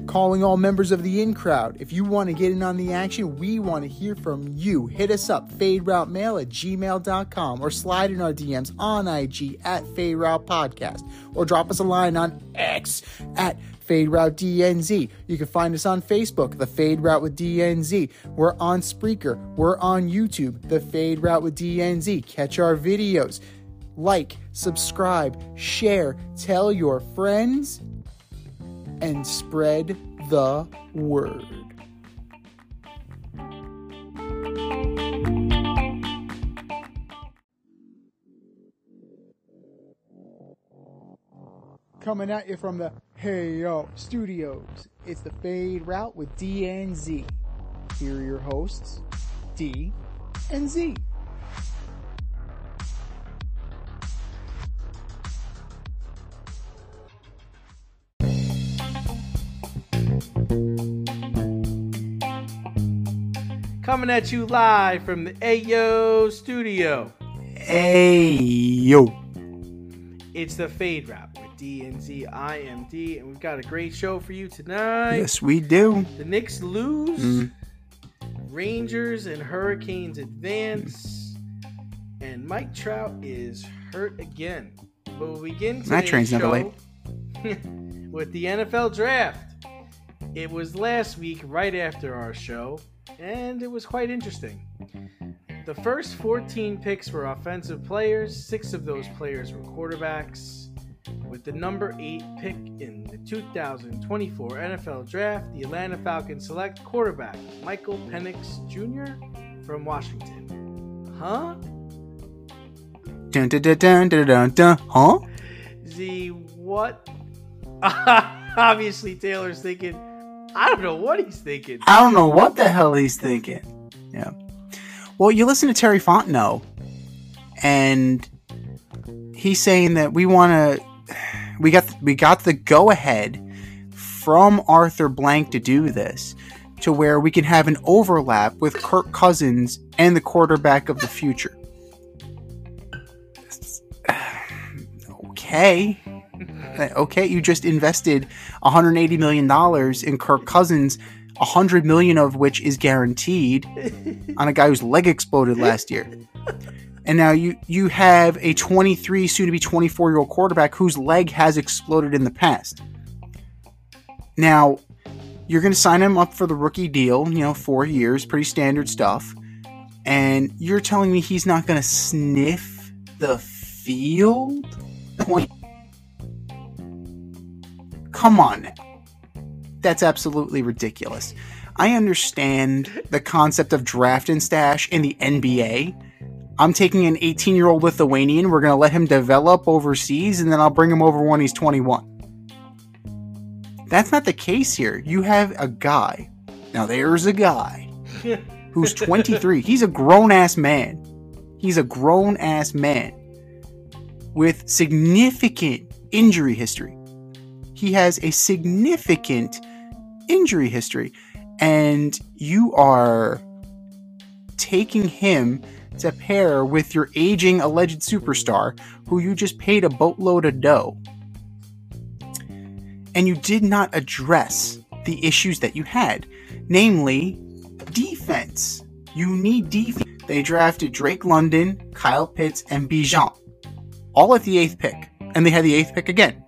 calling all members of the in crowd. If you want to get in on the action, we want to hear from you. Hit us up, faderoutemail@gmail.com, or slide in our DMs on IG at FadeRoutePodcast, or drop us a line on X at FadeRouteDNZ. You can find us on Facebook, The Fade Route with DNZ. We're on Spreaker. We're on YouTube, The Fade Route with DNZ. Catch our videos. Like, subscribe, share, tell your friends, and spread the word. Coming at you from the Hey Yo Studios, it's the Fade Route with DNZ. Here are your hosts, D and Z. Coming at you live from the Ayo Studio. Ayo. It's the Fade Route with D and Z. I am D, and we've got a great show for you tonight. Yes, we do. The Knicks lose. Rangers and Hurricanes advance. And Mike Trout is hurt again. But we'll begin today's show with the NFL Draft. It was last week, right after our show, and it was quite interesting. The first 14 picks were offensive players. 6 of those players were quarterbacks. With the number 8 pick in the 2024 NFL Draft, the Atlanta Falcons select quarterback Michael Penix Jr. from Washington. Huh? Dun dun dun dun dun dun dun. Huh? Z, what? Obviously, Taylor's thinking, I don't know what he's thinking. I don't know what the hell he's thinking. Yeah. Well, you listen to Terry Fontenot, and he's saying that we got the go ahead from Arthur Blank to do this, to where we can have an overlap with Kirk Cousins and the quarterback of the future. Okay, you just invested $180 million in Kirk Cousins, $100 million of which is guaranteed, on a guy whose leg exploded last year. And now you have a 23, soon to be 24-year-old quarterback whose leg has exploded in the past. Now, you're going to sign him up for the rookie deal, 4 years, pretty standard stuff. And you're telling me he's not going to sniff the field? Come on. That's absolutely ridiculous. I understand the concept of draft and stash in the NBA. I'm taking an 18-year-old Lithuanian, we're going to let him develop overseas, and then I'll bring him over when he's 21. That's not the case here. You have a guy. Now, there's a guy who's 23. He's a grown-ass man. He's a grown-ass man with significant injury history. He has a significant injury history, and you are taking him to pair with your aging alleged superstar who you just paid a boatload of dough. And you did not address the issues that you had, namely defense. You need defense. They drafted Drake London, Kyle Pitts, and Bijan, all at the 8th pick, and they had the 8th pick again.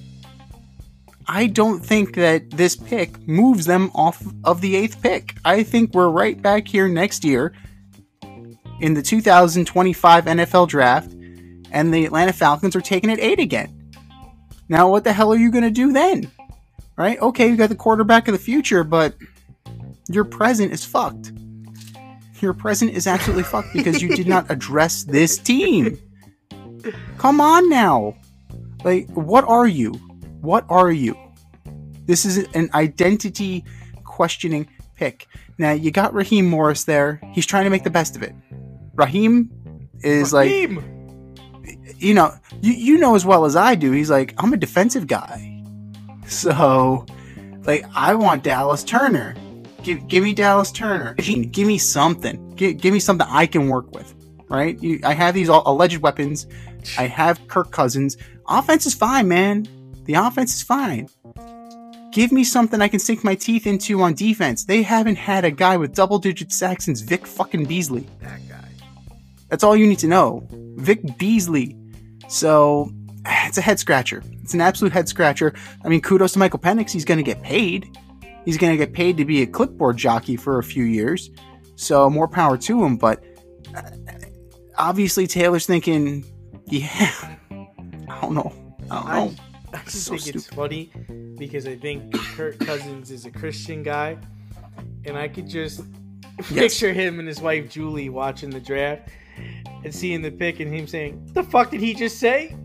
I don't think that this pick moves them off of the 8th pick. I think we're right back here next year in the 2025 NFL Draft, and the Atlanta Falcons are taking it 8 again. Now, what the hell are you going to do then? Right? Okay, you got the quarterback of the future, but your present is fucked. Your present is absolutely fucked because you did not address this team. Come on now. Like, what are you? What are you? This is an identity questioning pick. Now, you got Raheem Morris there. He's trying to make the best of it. Raheem is like, you know as well as I do, he's like, I'm a defensive guy. So, like, I want Dallas Turner. Give me Dallas Turner. Give me something. Give me something I can work with, right? I have these alleged weapons. I have Kirk Cousins. Offense is fine, man. The offense is fine. Give me something I can sink my teeth into on defense. They haven't had a guy with double-digit sacks since Vic fucking Beasley. That guy. That's all you need to know. Vic Beasley. So, it's a head-scratcher. It's an absolute head-scratcher. I mean, kudos to Michael Penix. He's going to get paid. He's going to get paid to be a clipboard jockey for a few years. So, more power to him. But, obviously, Taylor's thinking, yeah, I don't know. I just think it's funny because I think Kirk Cousins is a Christian guy, and I could just picture him and his wife Julie watching the draft and seeing the pick and him saying, "The fuck did he just say?"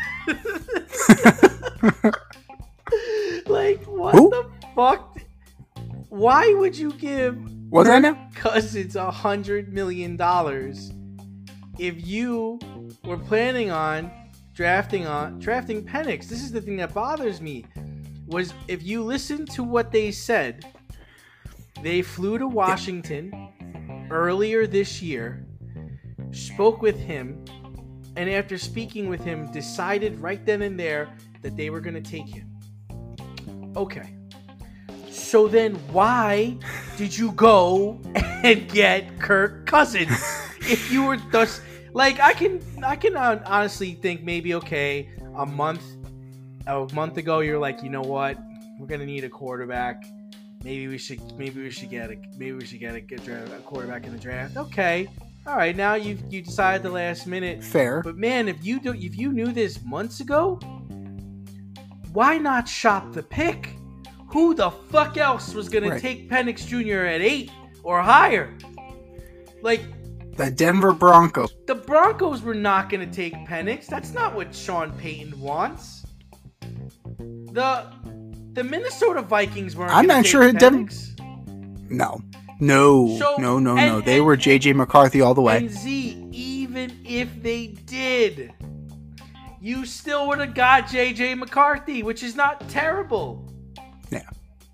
Like, what the fuck? Why would you give Cousins $100 million if you were planning on drafting Penix? This is the thing that bothers me. Was if you listen to what they said, they flew to Washington earlier this year, spoke with him, and after speaking with him, decided right then and there that they were going to take him. Okay. So then why did you go and get Kirk Cousins if you were thus... Like, I can honestly think maybe, okay, a month ago you're like, you know what, we're gonna need a quarterback. Maybe we should get a quarterback in the draft. Okay, all right. Now you decided the last minute. Fair. But man, if you knew this months ago, why not shop the pick? Who the fuck else was gonna take Penix Jr. at 8 or higher? Like. The Denver Broncos. The Broncos were not going to take Penix. That's not what Sean Payton wants. The Minnesota Vikings weren't. I'm not sure. Penix. No. No. They were JJ McCarthy all the way. And Z, even if they did, you still would have got JJ McCarthy, which is not terrible. Yeah.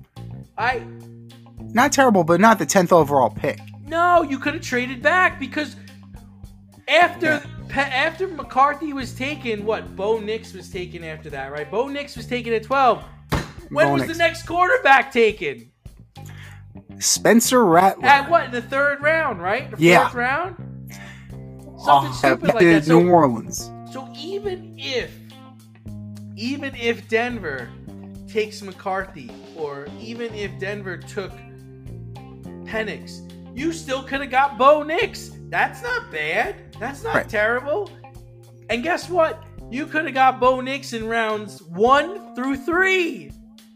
Not terrible, but not the 10th overall pick. No, you could have traded back because after McCarthy was taken, Bo Nix was taken after that, right? Bo Nix was taken at 12. When was the next quarterback taken? Spencer Rattler. At what? The 3rd round, right? The 4th round? Something stupid like that. New Orleans. So even if Denver takes McCarthy, or even if Denver took Penix, you still could have got Bo Nix. That's not bad. That's not terrible. And guess what? You could have got Bo Nix in rounds 1 through 3.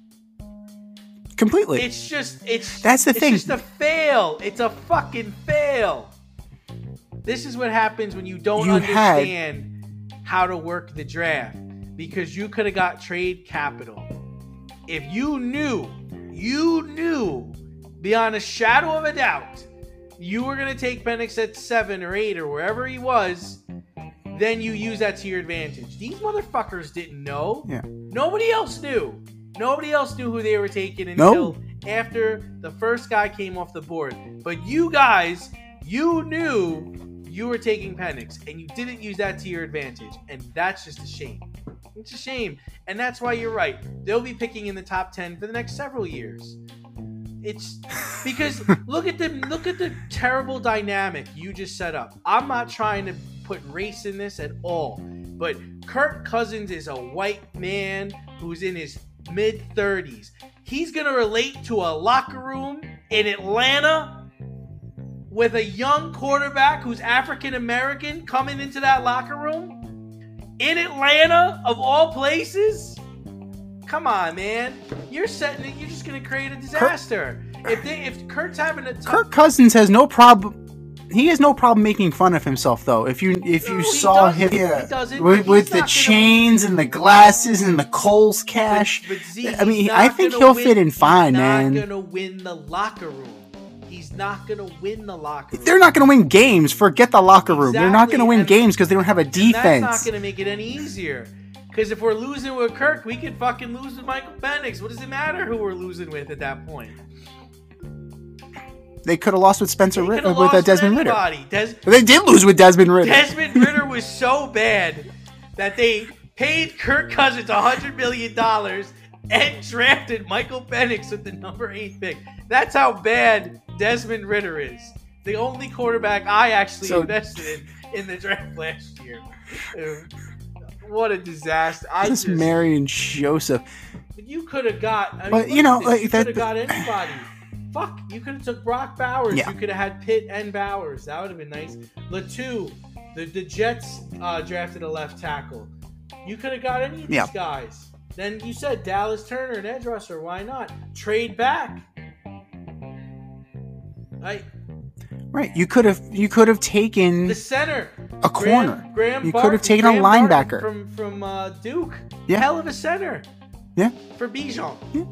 Completely. That's the thing. It's just a fail. It's a fucking fail. This is what happens when you don't understand how to work the draft, because you could have got trade capital. If you knew beyond a shadow of a doubt you were going to take Penix at 7 or 8 or wherever he was, then you use that to your advantage. These motherfuckers didn't know. Yeah. Nobody else knew. Nobody else knew who they were taking until after the first guy came off the board. But you guys, you knew you were taking Penix, and you didn't use that to your advantage. And that's just a shame. It's a shame. And that's why you're right. They'll be picking in the top 10 for the next several years. It's because look at the terrible dynamic you just set up. I'm not trying to put race in this at all, but Kirk Cousins is a white man who's in his mid-30s. He's going to relate to a locker room in Atlanta with a young quarterback who's African-American coming into that locker room in Atlanta, of all places. Come on, man. You're just going to create a disaster. If Kurt's having a tough... Kirk Cousins has no problem. He has no problem making fun of himself, though. If you saw him with the chains and the glasses and the Kohl's cash, but Z, I think he'll fit in fine, man. He's not going to win the locker room. He's not going to win the locker room. They're not going to win games. Forget the locker room. They're not going to win games because they don't have a defense. And that's not going to make it any easier. Because if we're losing with Kirk, we could fucking lose with Michael Penix. What does it matter who we're losing with at that point? They could have lost with Desmond Ritter. They did lose with Desmond Ritter. Desmond Ritter was so bad that they paid Kirk Cousins $100 million and drafted Michael Penix with the number 8 pick. That's how bad Desmond Ridder is. The only quarterback I actually invested in the draft last year. What a disaster! Marion Joseph. You could have got. But you could have got anybody. Fuck, you could have took Brock Bowers. Yeah. You could have had Pitt and Bowers. That would have been nice. Latu, the Jets drafted a left tackle. You could have got any of these guys. Then you said Dallas Turner and edge rusher. Why not trade back? Right. You could have taken the center, a corner. You could have taken a linebacker from Duke. Yeah. Hell of a center. Yeah. For Bijan. Yeah.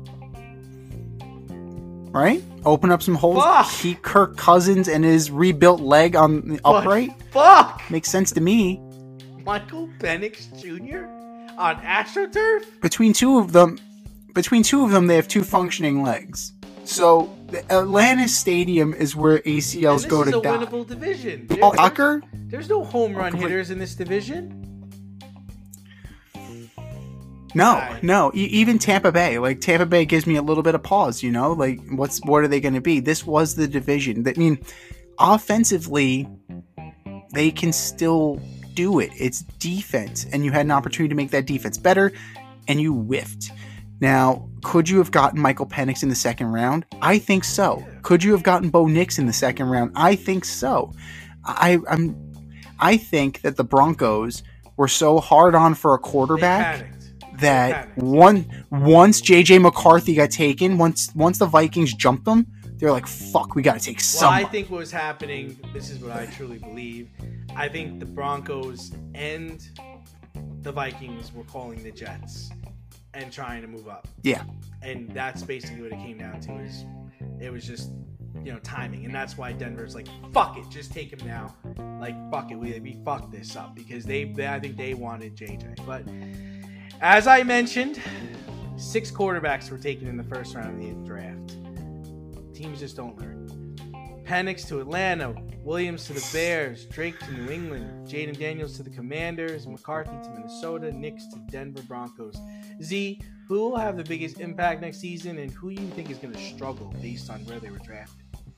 Right? Open up some holes. Fuck. Keep Kirk Cousins and his rebuilt leg on the upright. Fuck. Makes sense to me. Michael Penix Jr. on AstroTurf? Between two of them, they have 2 functioning legs. So the Atlanta Stadium is where ACLs go to die. This is a winnable division. There's no home run hitters in this division. No. Even Tampa Bay. Like, Tampa Bay gives me a little bit of pause, Like, what are they going to be? This was the division. I mean, offensively, they can still do it. It's defense, and you had an opportunity to make that defense better, and you whiffed. Now, could you have gotten Michael Penix in the second round? I think so. Yeah. Could you have gotten Bo Nix in the second round? I think so. I think that the Broncos were so hard on for a quarterback that once J.J. McCarthy got taken, once the Vikings jumped them, they're like, fuck, we got to take someone. Well, I think what was happening, this is what I truly believe, I think the Broncos and the Vikings were calling the Jets and trying to move up. Yeah. And that's basically what it came down to. It was just, timing. And that's why Denver's like, fuck it, just take him now. Like, fuck it, we fucked this up. Because I think they wanted JJ. But as I mentioned, 6 quarterbacks were taken in the first round of the draft. Teams just don't learn. Penix to Atlanta, Williams to the Bears, Drake to New England, Jaden Daniels to the Commanders, McCarthy to Minnesota, Nix to Denver Broncos. Z, who will have the biggest impact next season, and who you think is going to struggle based on where they were drafted?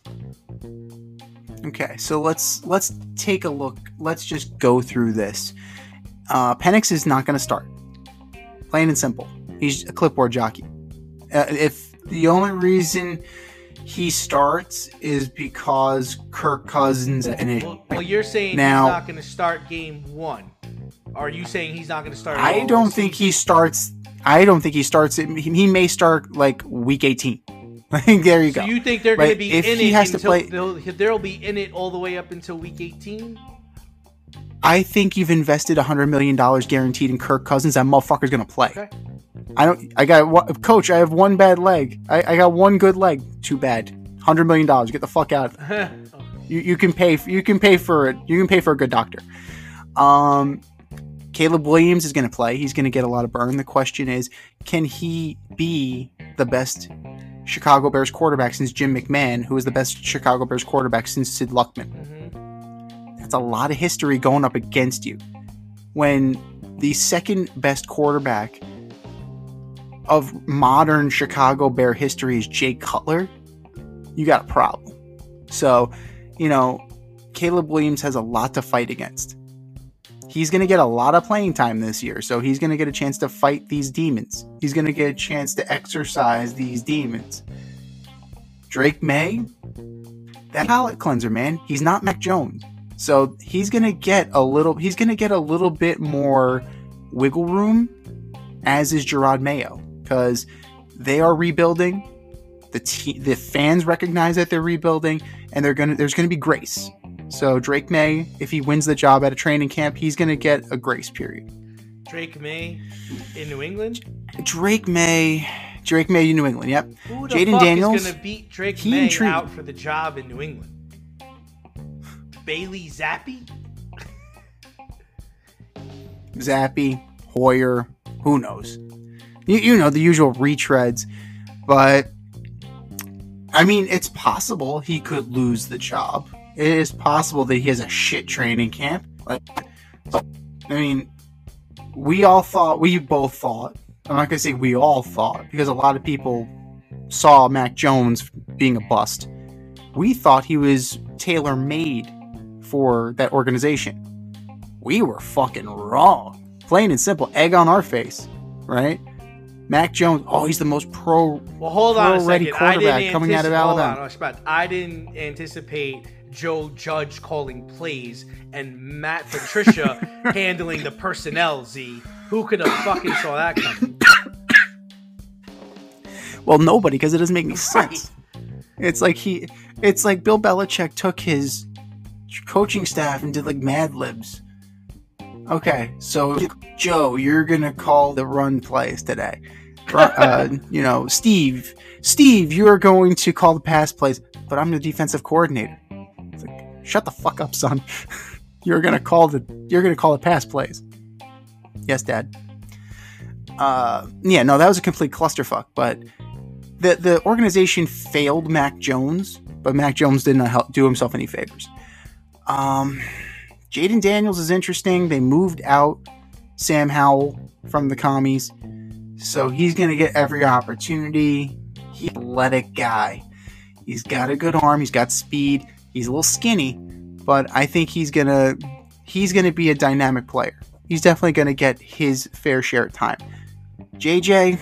Okay, so let's take a look. Let's just go through this. Penix is not going to start. Plain and simple. He's a clipboard jockey. If the only reason he starts is because Kirk Cousins and it. Well, you're saying he's not going to start game 1. Are you saying he's not going to start? I don't think he starts. I don't think he starts. He may start like week 18. I think there you go. So you think they're going to be in it they'll be in it all the way up until week 18? I think you've invested $100 million guaranteed in Kirk Cousins. That motherfucker's going to play. Okay. Coach, I have one bad leg. I got one good leg. Too bad. $100 million. Get the fuck out of it. You can pay for it. You can pay for a good doctor. Caleb Williams is going to play. He's going to get a lot of burn. The question is, can he be the best Chicago Bears quarterback since Jim McMahon, who was the best Chicago Bears quarterback since Sid Luckman? Mm-hmm. That's a lot of history going up against you. When the second best quarterback of modern Chicago Bear history is Jay Cutler, you got a problem. So, Caleb Williams has a lot to fight against. He's going to get a lot of playing time this year, so he's going to get a chance to fight these demons. He's going to get a chance to exercise these demons. Drake May, that palate cleanser, man. He's not Mac Jones. So he's going to get a little bit more wiggle room, as is Gerard Mayo, because they are rebuilding. The fans recognize that they're rebuilding, and there's going to be grace. So Drake May, if he wins the job at a training camp, he's going to get a grace period. Drake May in New England? Drake May in New England, yep. Who the fuck is going to beat Drake May out for the job in New England? Bailey Zappi? Zappi, Hoyer, who knows? You know, the usual retreads. But, I mean, it's possible he could lose the job. It is possible that he has a shit training camp. We both thought I'm not going to say we all thought, because a lot of people saw Mac Jones being a bust. We thought he was tailor-made for that organization. We were fucking wrong. Plain and simple. Egg on our face, right? Mac Jones, he's the most pro-ready quarterback coming out of Alabama. I didn't anticipate Joe Judge calling plays and Matt Patricia handling the personnel, Z. Who could have fucking saw that coming? Well, nobody, because it doesn't make any sense. It's like Bill Belichick took his coaching staff and did like Mad Libs. Okay, so Joe, you're gonna call the run plays today. Steve, you're going to call the pass plays, but I'm the defensive coordinator. It's like, shut the fuck up, son. You're gonna call the pass plays. Yes, Dad. That was a complete clusterfuck. But the organization failed Mac Jones, but Mac Jones did not do himself any favors. Jaden Daniels is interesting. They moved out Sam Howell from the commies, so he's going to get every opportunity. He's an athletic guy. He's got a good arm. He's got speed. He's a little skinny, but I think he's going to be a dynamic player. He's definitely going to get his fair share of time. JJ,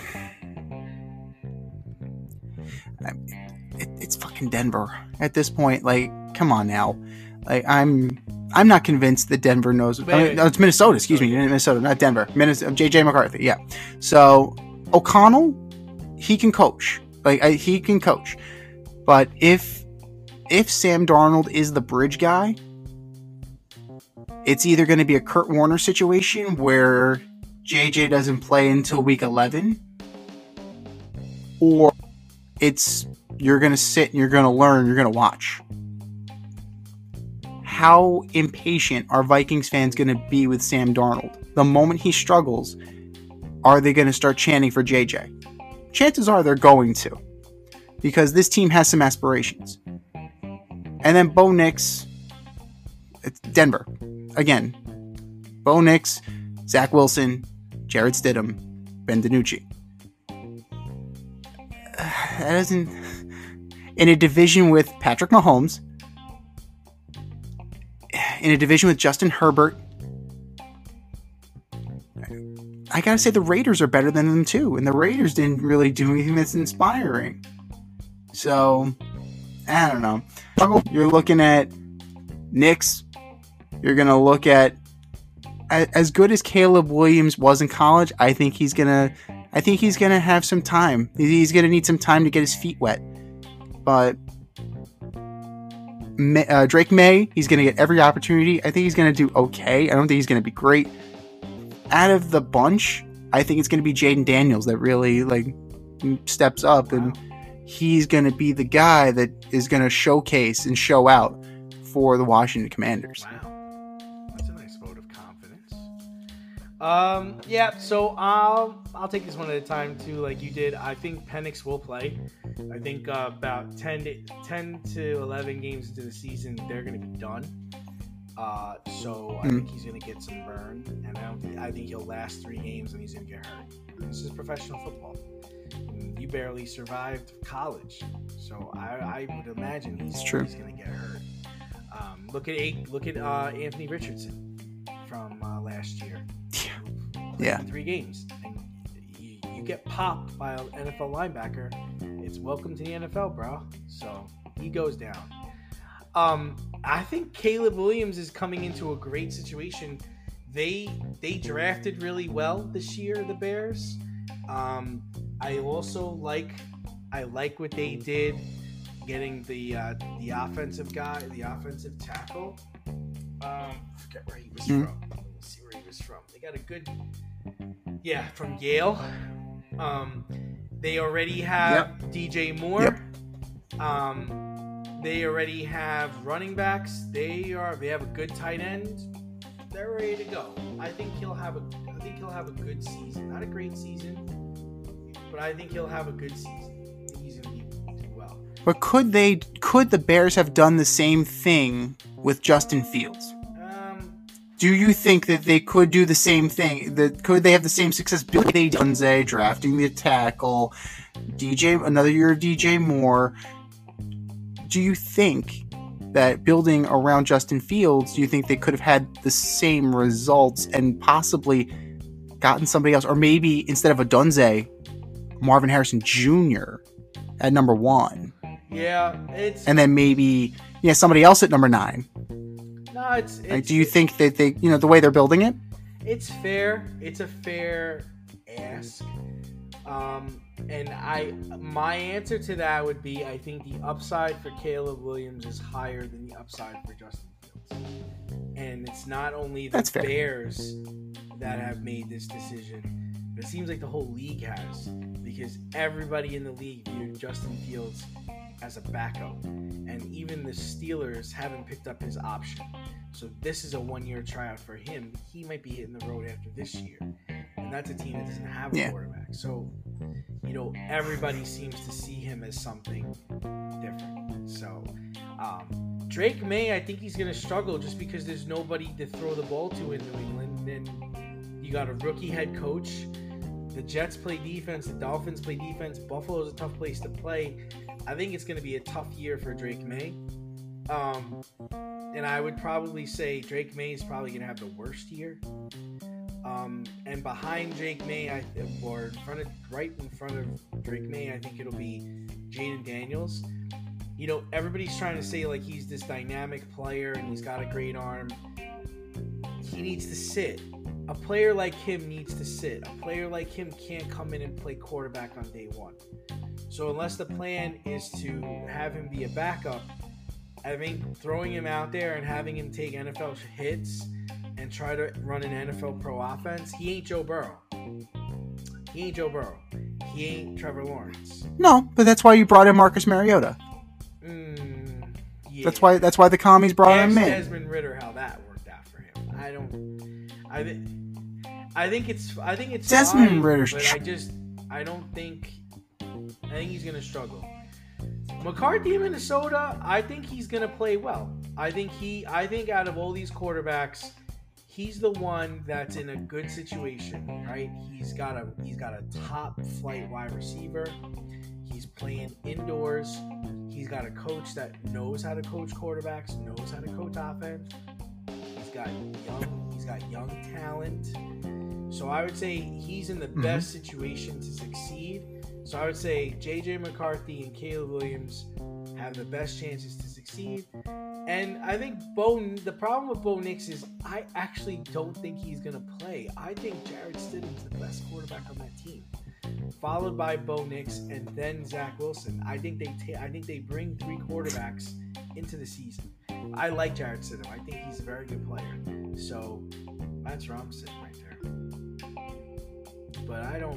it's fucking Denver at this point. Like, come on now. Like, I'm not convinced that Denver knows. It's Minnesota. Excuse me, Minnesota, not Denver. JJ McCarthy. Yeah. So O'Connell, he can coach. He can coach. But if Sam Darnold is the bridge guy, it's either going to be a Kurt Warner situation where JJ doesn't play until week 11, or you're going to sit and you're going to learn, you're going to watch. How impatient are Vikings fans going to be with Sam Darnold? The moment he struggles, are they going to start chanting for JJ? Chances are they're going to, because this team has some aspirations. And then Bo Nix, it's Denver. Again, Bo Nix, Zach Wilson, Jarrett Stidham, Ben DiNucci. That doesn't... In a division with Patrick Mahomes, in a division with Justin Herbert, I gotta say the Raiders are better than them too, and the Raiders didn't really do anything that's inspiring. So, I don't know. You're looking at Knicks. You're gonna look at as good as Caleb Williams was in college. I think he's gonna have some time. He's gonna need some time to get his feet wet. But Drake May, he's going to get every opportunity. I think he's going to do okay. I don't think he's going to be great. Out of the bunch, I think it's going to be Jaden Daniels that really steps up, and he's going to be the guy that is going to showcase and show out for the Washington Commanders. Wow, that's a nice vote of confidence. So I'll take this one at a time too, like you did. I think Penix will play. I think about 10 to 11 games into the season, they're going to be done. So I think he's going to get some burn, and I think he'll last 3 games and he's going to get hurt. This is professional football. You barely survived college, so I would imagine he's going to get hurt. Look at Anthony Richardson from last year. Yeah. 3 games. And you get popped by an NFL linebacker, it's welcome to the NFL, bro. So he goes down. I think Caleb Williams is coming into a great situation. They drafted really well this year, the Bears. I also like what they did getting the offensive guy, the offensive tackle. I forget where he was from. Let's see where he was from. They got a good, from Yale. They already have DJ Moore. They already have running backs. They have a good tight end. They're ready to go. I think he'll have a good season. Not a great season, but I think he'll have a good season. I think he's going to do well. But could the Bears have done the same thing with Justin Fields? Do you think that they could do the same thing? Could they have the same success building Dunze, drafting the tackle, another year of DJ Moore? Do you think that building around Justin Fields, do you think they could have had the same results and possibly gotten somebody else? Or maybe instead of a Dunze, Marvin Harrison Jr. at number 1. Yeah, and then maybe somebody else at number 9. No, it's do you think that they, the way they're building it? It's fair. It's a fair ask. And my answer to that would be, I think the upside for Caleb Williams is higher than the upside for Justin Fields. And it's not only the Bears that have made this decision, but it seems like the whole league has, because everybody in the league viewed Justin Fields as a backup, and even the Steelers haven't picked up his option. So this is a 1-year tryout for him. He might be hitting the road after this year, and that's a team that doesn't have a quarterback. So, everybody seems to see him as something different. So, Drake May, I think he's going to struggle just because there's nobody to throw the ball to in New England, and you got a rookie head coach. The Jets play defense. The Dolphins play defense. Buffalo's a tough place to play. I think it's going to be a tough year for Drake May. And I would probably say Drake May is probably going to have the worst year. And behind Drake May, right in front of Drake May, I think it'll be Jaden Daniels. Everybody's trying to say like he's this dynamic player and he's got a great arm. He needs to sit. A player like him needs to sit. A player like him can't come in and play quarterback on day 1. So unless the plan is to have him be a backup, I think throwing him out there and having him take NFL hits and try to run an NFL pro offense, he ain't Joe Burrow. He ain't Trevor Lawrence. No, but that's why you brought in Marcus Mariota. Yeah. That's why the commies brought him in. Desmond Ridder, how that worked out for him. I think it's Desmond fine, Ritter's. But I think he's gonna struggle. McCarthy in Minnesota, I think he's gonna play well. I think out of all these quarterbacks, he's the one that's in a good situation, right? He's got a top flight wide receiver. He's playing indoors. He's got a coach that knows how to coach quarterbacks, knows how to coach offense. He's got young talent. So I would say he's in the best situation to succeed. So I would say J.J. McCarthy and Caleb Williams have the best chances to succeed. And I think the problem with Bo Nix is I actually don't think he's going to play. I think Jarrett Stidham's the best quarterback on that team, followed by Bo Nix and then Zach Wilson. I think they bring 3 quarterbacks into the season. I like Jarrett Stidham. I think he's a very good player. So that's where I'm sitting right there. But Atlanta,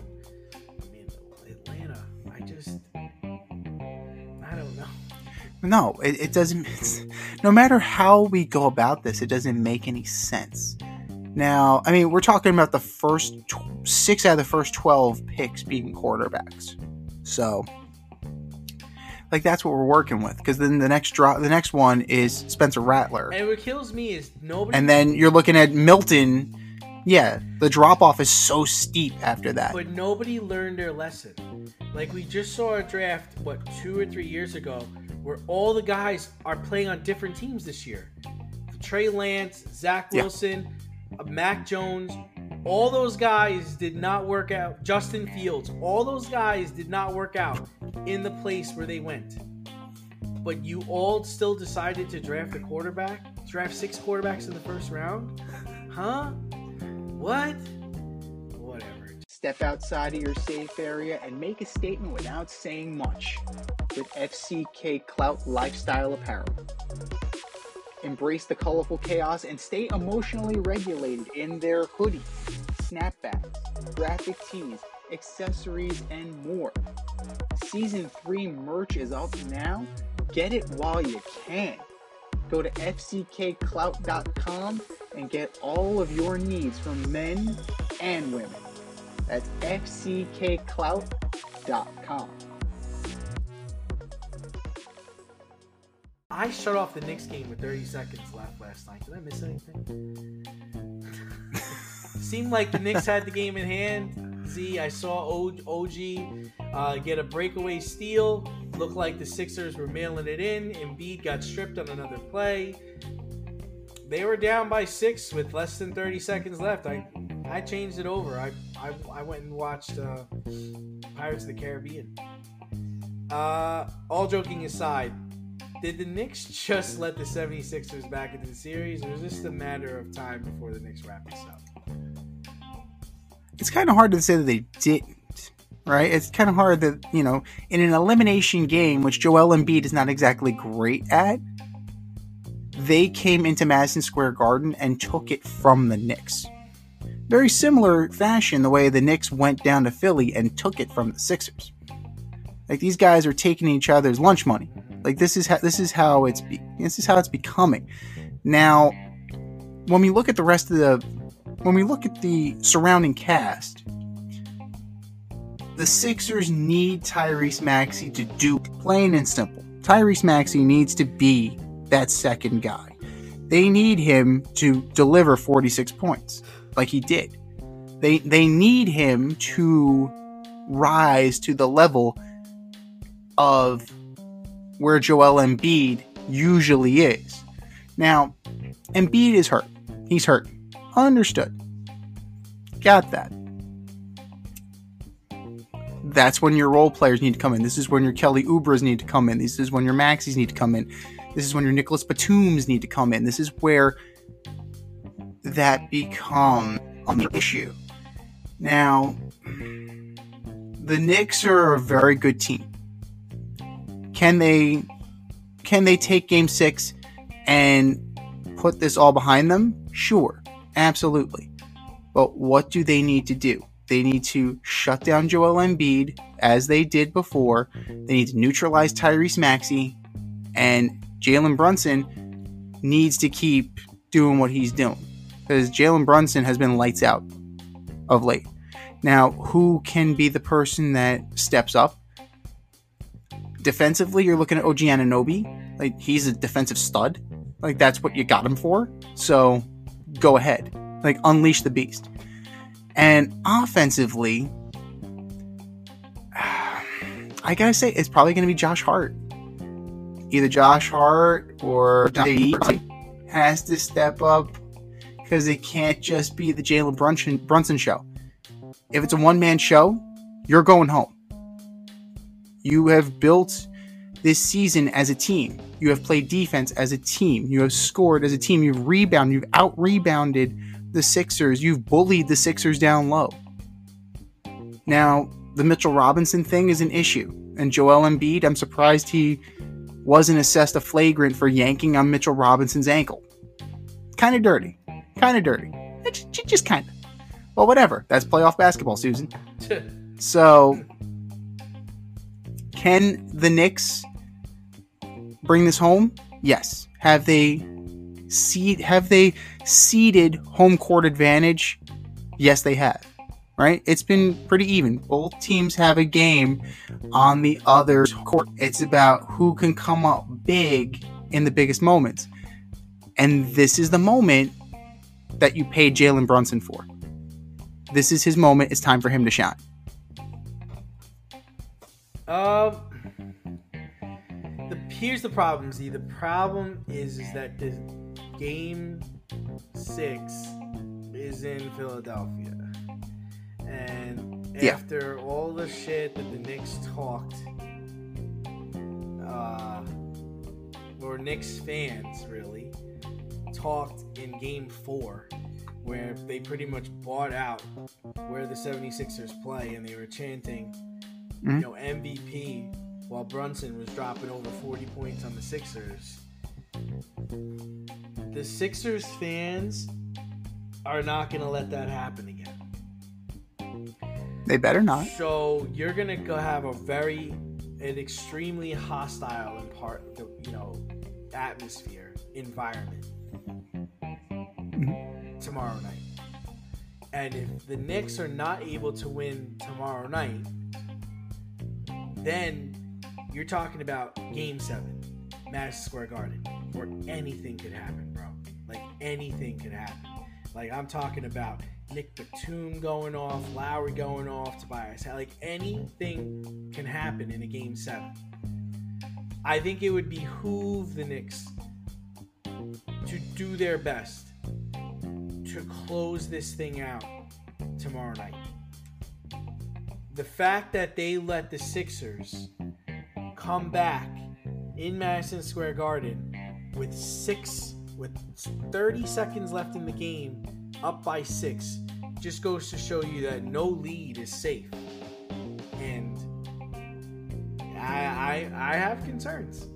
I don't know. No, it doesn't. No matter how we go about this, it doesn't make any sense. Now, I mean, we're talking about the first 6 out of the first 12 picks being quarterbacks. So, like, that's what we're working with. Because then the next one is Spencer Rattler. And what kills me is nobody. And then you're looking at Milton. Yeah, the drop off is so steep after that. But nobody learned their lesson. Like, we just saw a draft 2 or 3 years ago, where all the guys are playing on different teams this year. Trey Lance, Zach Wilson, Mac Jones, all those guys did not work out. Justin Fields, all those guys did not work out in the place where they went. But you all still decided to draft 6 quarterbacks in the first round? Huh? What? Whatever. Step outside of your safe area and make a statement without saying much with FCK Clout Lifestyle Apparel. Embrace the colorful chaos and stay emotionally regulated in their hoodies, snapbacks, graphic tees, accessories, and more. Season 3 merch is up now. Get it while you can. Go to fckclout.com and get all of your needs from men and women. That's fckclout.com. I shut off the Knicks game with 30 seconds left last night. Did I miss anything? Seemed like the Knicks had the game in hand. I saw OG get a breakaway steal. Looked like the Sixers were mailing it in. Embiid got stripped on another play. They were down by 6 with less than 30 seconds left. I changed it over. I went and watched Pirates of the Caribbean. All joking aside, did the Knicks just let the 76ers back into the series, or is this a matter of time before the Knicks wrap this up? It's kind of hard to say that they didn't, right? It's kind of hard that, in an elimination game, which Joel Embiid is not exactly great at, they came into Madison Square Garden and took it from the Knicks. Very similar fashion, the way the Knicks went down to Philly and took it from the Sixers. Like, these guys are taking each other's lunch money. Like, this is how it's becoming. Now, when we look at the surrounding cast, the Sixers need Tyrese Maxey to do plain and simple. Tyrese Maxey needs to be that second guy. They need him to deliver 46 points like he did. They need him to rise to the level of where Joel Embiid usually is. Now, Embiid is hurt. He's hurt. Understood. Got that. That's when your role players need to come in. This is when your Kelly Oubres need to come in. This is when your Maxies need to come in. This is when your Nicholas Batums need to come in. This is where that becomes an issue. Now, the Knicks are a very good team. Can they take Game 6 and put this all behind them? Sure, absolutely. But what do they need to do? They need to shut down Joel Embiid as they did before. They need to neutralize Tyrese Maxey, and Jalen Brunson needs to keep doing what he's doing, because Jalen Brunson has been lights out of late. Now, who can be the person that steps up? Defensively, you're looking at OG Anunoby. Like, he's a defensive stud. Like, that's what you got him for. So, go ahead. Like, unleash the beast. And offensively, I gotta say, it's probably going to be Josh Hart. Either Josh Hart or Dave has to step up, because it can't just be the Jalen Brunson show. If it's a one-man show, you're going home. You have built this season as a team. You have played defense as a team. You have scored as a team. You've rebounded. You've out-rebounded the Sixers. You've bullied the Sixers down low. Now, the Mitchell Robinson thing is an issue. And Joel Embiid, I'm surprised he wasn't assessed a flagrant for yanking on Mitchell Robinson's ankle. Kind of dirty. Just kind of. Well, whatever. That's playoff basketball, Susan. So, can the Knicks bring this home? Yes. Have they ceded home court advantage? Yes, they have. Right? It's been pretty even. Both teams have a game on the other's court. It's about who can come up big in the biggest moments. And this is the moment that you paid Jalen Brunson for. This is his moment. It's time for him to shine. Here's the problem, Z. The problem is that the Game 6 is in Philadelphia. And after all the shit that the Knicks talked, or Knicks fans really talked in Game 4, where they pretty much bought out where the 76ers play, and they were chanting, MVP, while Brunson was dropping over 40 points on the Sixers. The Sixers fans are not going to let that happen again. They better not. So you're going to go have an extremely hostile atmosphere, environment tomorrow night. And if the Knicks are not able to win tomorrow night, then you're talking about Game 7. Madison Square Garden, where anything could happen, bro. Like, anything could happen. Like, I'm talking about Nick Batum going off, Lowry going off, Tobias. Like, anything can happen in a Game 7. I think it would behoove the Knicks to do their best to close this thing out tomorrow night. The fact that they let the Sixers come back in Madison Square Garden with 30 seconds left in the game, up by 6, just goes to show you that no lead is safe. And I have concerns.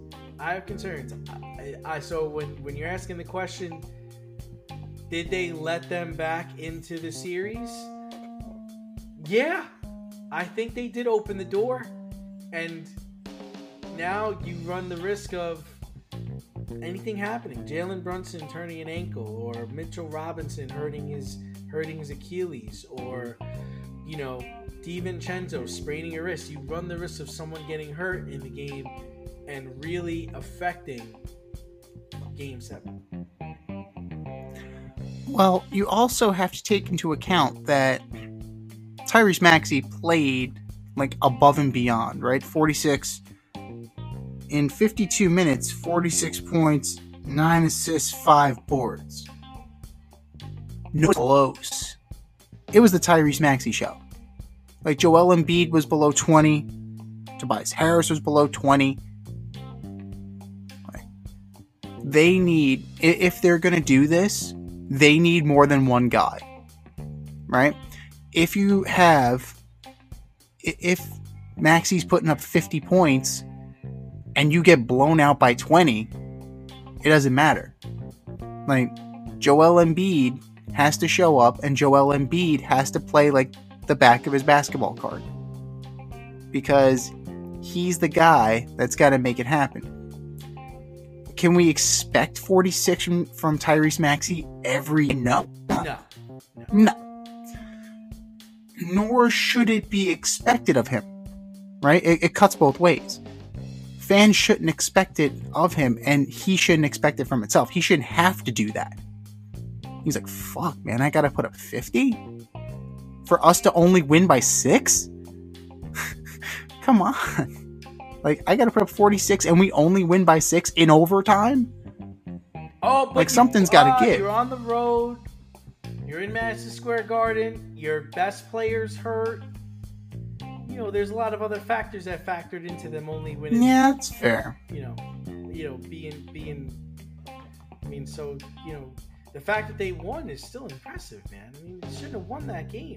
So when you're asking the question, did they let them back into the series? Yeah, I think they did open the door, and now you run the risk of anything happening. Jalen Brunson turning an ankle, or Mitchell Robinson hurting his Achilles, or DiVincenzo spraining a wrist. You run the risk of someone getting hurt in the game and really affecting Game 7. Well, you also have to take into account that Tyrese Maxey played like above and beyond, right? 46 in 52 minutes, 46 points, 9 assists, 5 boards. No close. It was the Tyrese Maxey show. Like, Joel Embiid was below 20. Tobias Harris was below 20. They need, if they're going to do this, they need more than one guy, right? If Maxey's putting up 50 points and you get blown out by 20, it doesn't matter. Like, Joel Embiid has to show up, and Joel Embiid has to play like the back of his basketball card, because he's the guy that's got to make it happen. Can we expect 46 from Tyrese Maxey every? No. Nor should it be expected of him, right? It cuts both ways. Fans shouldn't expect it of him, and he shouldn't expect it from himself. He shouldn't have to do that. He's like, fuck, man, I gotta put up 50? For us to only win by 6? Come on. Like, I gotta put up 46 and we only win by 6 in overtime? Oh, but like, something's gotta give. You're on the road. You're in Madison Square Garden. Your best player's hurt. There's a lot of other factors that factored into them only winning. Yeah, that's fair. So, the fact that they won is still impressive, man. I mean, they shouldn't have won that game.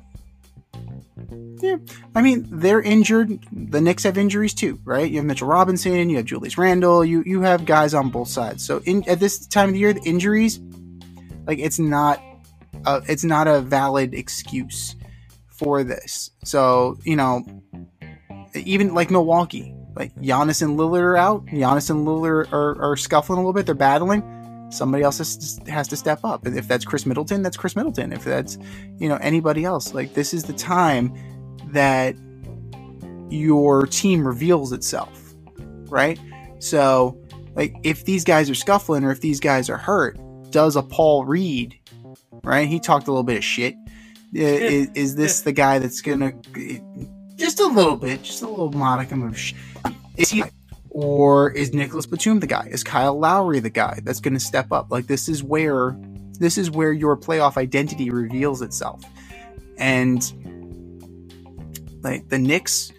Yeah, I mean, they're injured. The Knicks have injuries too, right? You have Mitchell Robinson, you have Julius Randle, you have guys on both sides. So at this time of the year, the injuries, like, it's not a valid excuse for this. So, even like Milwaukee, like Giannis and Lillard are out. Giannis and Lillard are scuffling a little bit. They're battling. Somebody else has to step up. And if that's Chris Middleton, that's Chris Middleton. If that's, anybody else, like, this is the time that your team reveals itself, right? So, like, if these guys are scuffling or if these guys are hurt, does a Paul Reed, right? He talked a little bit of shit. Is this the guy that's gonna just a little modicum of shit? Is he? Or is Nicholas Batum the guy? Is Kyle Lowry the guy that's going to step up? Like, this is where your playoff identity reveals itself. And like, the Knicks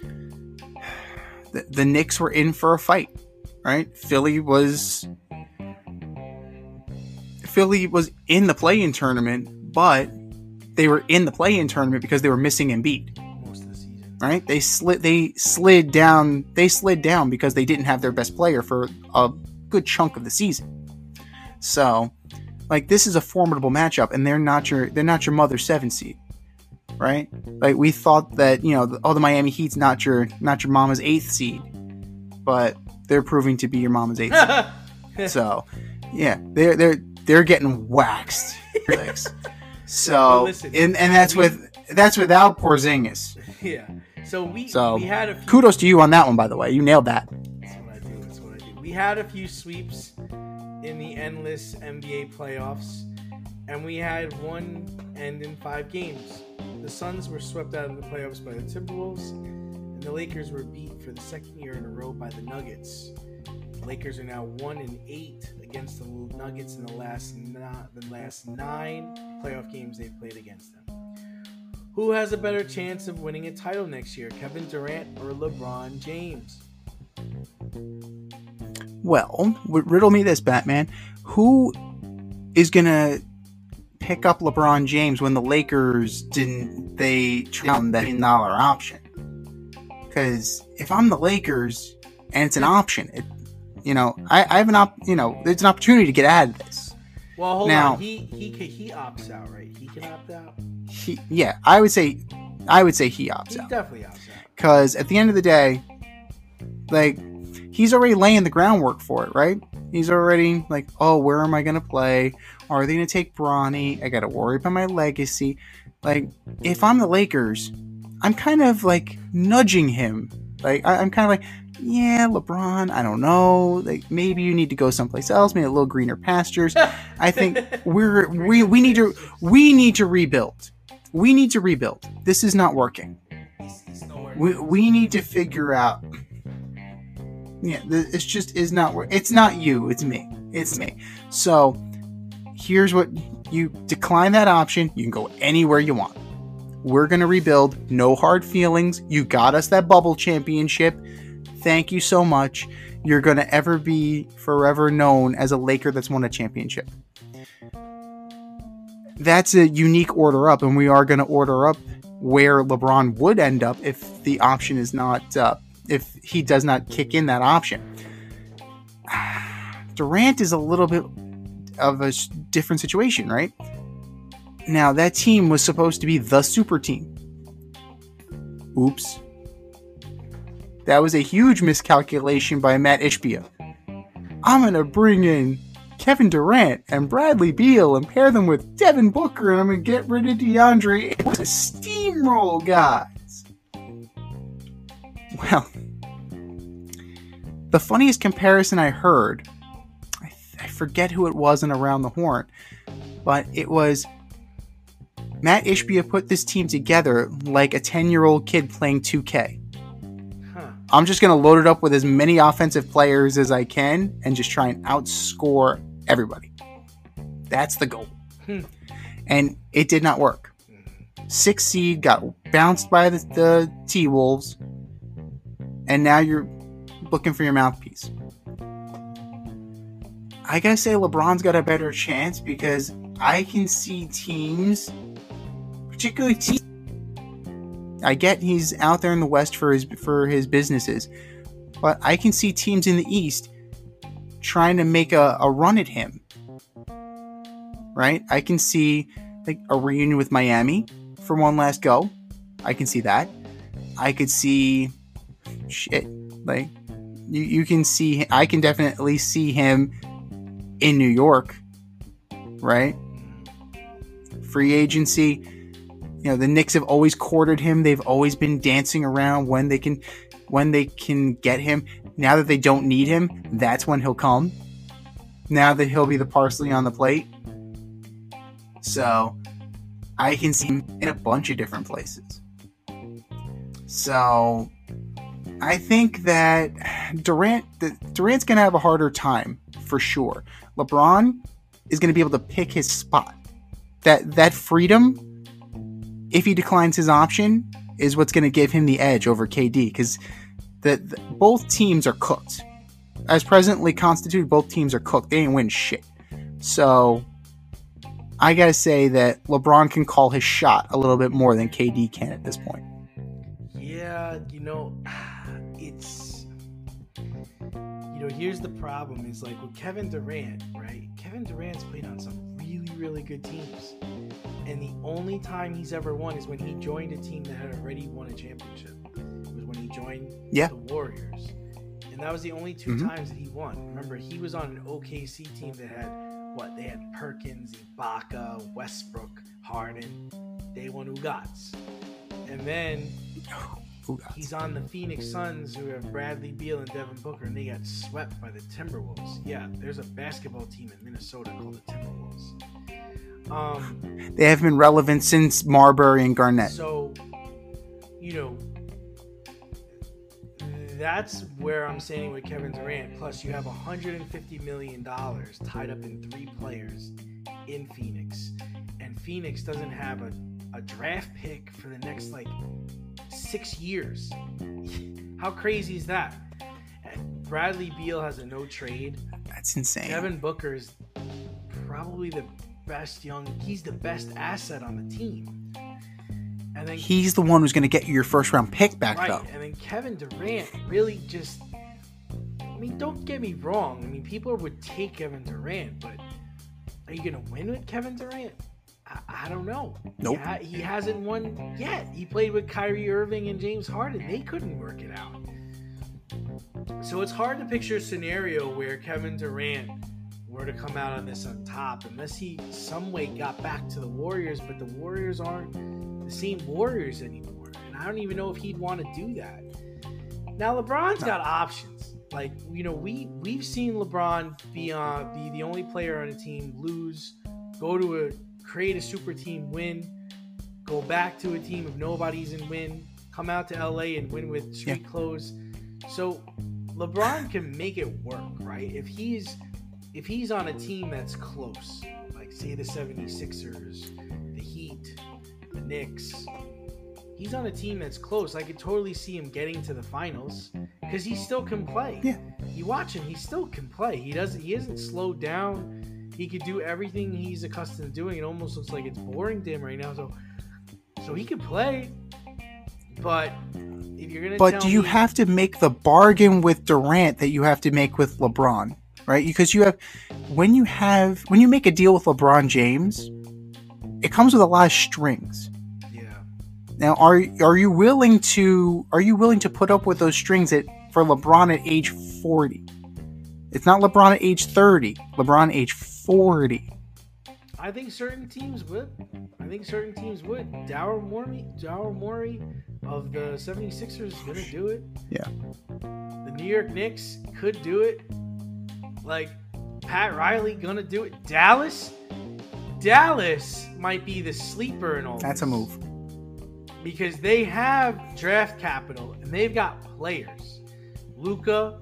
were in for a fight, right? Philly was in the play-in tournament, but they were in the play-in tournament because they were missing Embiid. Right? They slid down because they didn't have their best player for a good chunk of the season. So, like, this is a formidable matchup, and they're not your mother 7 seed, right? Like, we thought that, the Miami Heat's not your mama's 8th seed, but they're proving to be your mama's 8th seed. So, yeah, they're getting waxed. So, well, listen, and that's without Porzingis. Yeah. So we had a few... kudos to you on that one, by the way. You nailed that. That's what I do. had a few sweeps in the endless NBA playoffs, and we had one end in 5 games. The Suns were swept out of the playoffs by the Timberwolves, and the Lakers were beat for the second year in a row by the Nuggets. The Lakers are now 1-8 against the Nuggets in the last 9 playoff games they've played against them. Who has a better chance of winning a title next year, Kevin Durant or LeBron James? Well, riddle me this, Batman. Who is going to pick up LeBron James when the Lakers they trade down that $1 million option? Because if I'm the Lakers and it's an option, I have there's an opportunity to get out of this. Well, hold on. He opts out, right? He can opt out. I would say he opts out. He definitely opts out. Because at the end of the day, like, he's already laying the groundwork for it, right? He's already like, oh, where am I going to play? Are they going to take Bronny? I got to worry about my legacy. Like, if I'm the Lakers, I'm kind of like nudging him. Like, I'm kind of like, yeah, LeBron, I don't know. Like, maybe you need to go someplace else, maybe a little greener pastures. I think we need to rebuild. We need to rebuild. This is not working. We need to figure out. Yeah, it's just is not working. It's not you. It's me. It's me. So here's what you decline that option. You can go anywhere you want. We're gonna rebuild. No hard feelings. You got us that bubble championship. Thank you so much. You're gonna ever be forever known as a Laker that's won a championship. That's a unique order up, and we are going to order up where LeBron would end up if the option is not, if he does not kick in that option. Durant is a little bit of a different situation, right? Now, that team was supposed to be the super team. Oops. That was a huge miscalculation by Matt Ishbia. I'm going to bring in Kevin Durant and Bradley Beal and pair them with Devin Booker, and I'm going to get rid of DeAndre. It was a steamroll, guys. Well, the funniest comparison I heard, I forget who it was in Around the Horn, but it was Matt Ishbia put this team together like a 10-year-old kid playing 2K. I'm just going to load it up with as many offensive players as I can and just try and outscore everybody. That's the goal. And it did not work. 6th seed got bounced by the T-Wolves, and now you're looking for your mouthpiece. I gotta say LeBron's got a better chance because I can see teams, particularly teams, I get he's out there in the West for his businesses, but I can see teams in the East trying to make a run at him. Right? I can see like a reunion with Miami for one last go. I can see that. I could see like you can see. I can definitely see him in New York. Right? Free agency. You know, the Knicks have always courted him. They've always been dancing around when they can get him. Now that they don't need him, that's when he'll come. Now that he'll be the parsley on the plate. So, I can see him in a bunch of different places. So, I think that Durant's going to have a harder time, for sure. LeBron is going to be able to pick his spot. That freedom, if he declines his option, is what's going to give him the edge over KD, because both teams are cooked. As presently constituted, both teams are cooked. They ain't win shit. So, I gotta say that LeBron can call his shot a little bit more than KD can at this point. Yeah, here's the problem is like with Kevin Durant, right? Kevin Durant's played on some really, really good teams. And the only time he's ever won is when he joined a team that had already won a championship. It was when he joined the Warriors. And that was the only 2 times that he won. Remember, he was on an OKC team that had, they had Perkins, Ibaka, Westbrook, Harden. They won Ugats. And then He's on the Phoenix Suns, who have Bradley Beal and Devin Booker, and they got swept by the Timberwolves. Yeah, there's a basketball team in Minnesota called the Timberwolves. They have been relevant since Marbury and Garnett. So, that's where I'm standing with Kevin Durant. Plus, you have $150 million tied up in 3 players in Phoenix. And Phoenix doesn't have a draft pick for the next, 6 years. How crazy is that? Bradley Beal has a no trade. That's insane. Devin Booker is probably the best he's the best asset on the team. And then he's the one who's going to get you your first round pick back, right, though. And then Kevin Durant really don't get me wrong. People would take Kevin Durant, but are you going to win with Kevin Durant? I don't know. Nope. He hasn't won yet. He played with Kyrie Irving and James Harden. They couldn't work it out. So it's hard to picture a scenario where Kevin Durant were to come out on this on top, unless he some way got back to the Warriors, but the Warriors aren't the same Warriors anymore. And I don't even know if he'd want to do that. Now LeBron's got options. We've seen LeBron be the only player on a team lose, create a super team, win, go back to a team of nobodies and win, come out to LA and win with street clothes. So LeBron can make it work, right? If he's on a team that's close, like say the 76ers, the Heat, the Knicks, he's on a team that's close. I could totally see him getting to the finals because he still can play. Yeah. You watch him, he still can play. He isn't slowed down. He could do everything he's accustomed to doing. It almost looks like it's boring to him right now. So he could play. But if you're gonna But do you have to make the bargain with Durant that you have to make with LeBron? Right? Because when you make a deal with LeBron James, it comes with a lot of strings. Yeah. Now, are you willing to put up with those strings for LeBron at age 40? It's not LeBron at age 30. LeBron at age 40. I think certain teams would. Daryl Morey of the 76ers is going to do it. Yeah. The New York Knicks could do it. Pat Riley going to do it. Dallas might be the sleeper in all That's this. a move. Because they have draft capital and they've got players. Luka,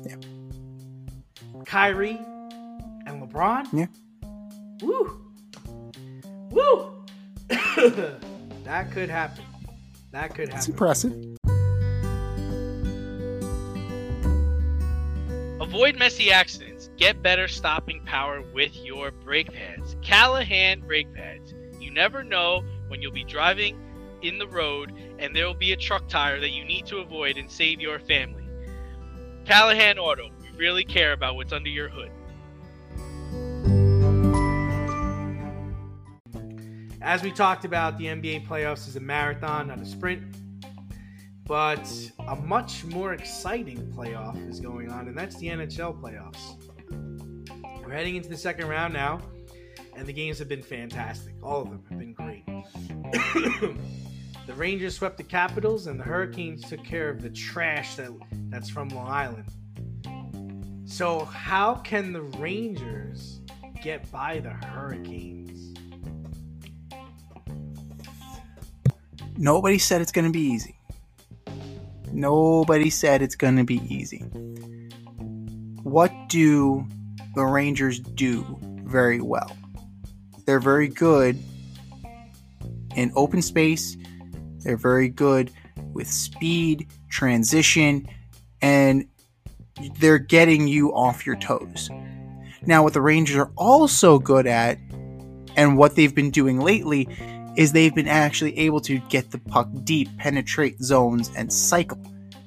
Kyrie, and LeBron. Yeah. Woo! That could happen. That's impressive. Avoid messy accidents. Get better stopping power with your brake pads. Callahan brake pads. You never know when you'll be driving in the road and there will be a truck tire that you need to avoid and save your family. Callahan Auto. We really care about what's under your hood. As we talked about, the NBA playoffs is a marathon, not a sprint. But a much more exciting playoff is going on, and that's the NHL playoffs. We're heading into the second round now, and the games have been fantastic. All of them have been great. The Rangers swept the Capitals, and the Hurricanes took care of the trash that's from Long Island. So how can the Rangers get by the Hurricanes? Nobody said it's going to be easy. Nobody said it's going to be easy. What do the Rangers do very well? They're very good in open space. They're very good with speed, transition, and they're getting you off your toes. Now, what the Rangers are also good at, and what they've been doing lately, is they've been actually able to get the puck deep, penetrate zones, and cycle.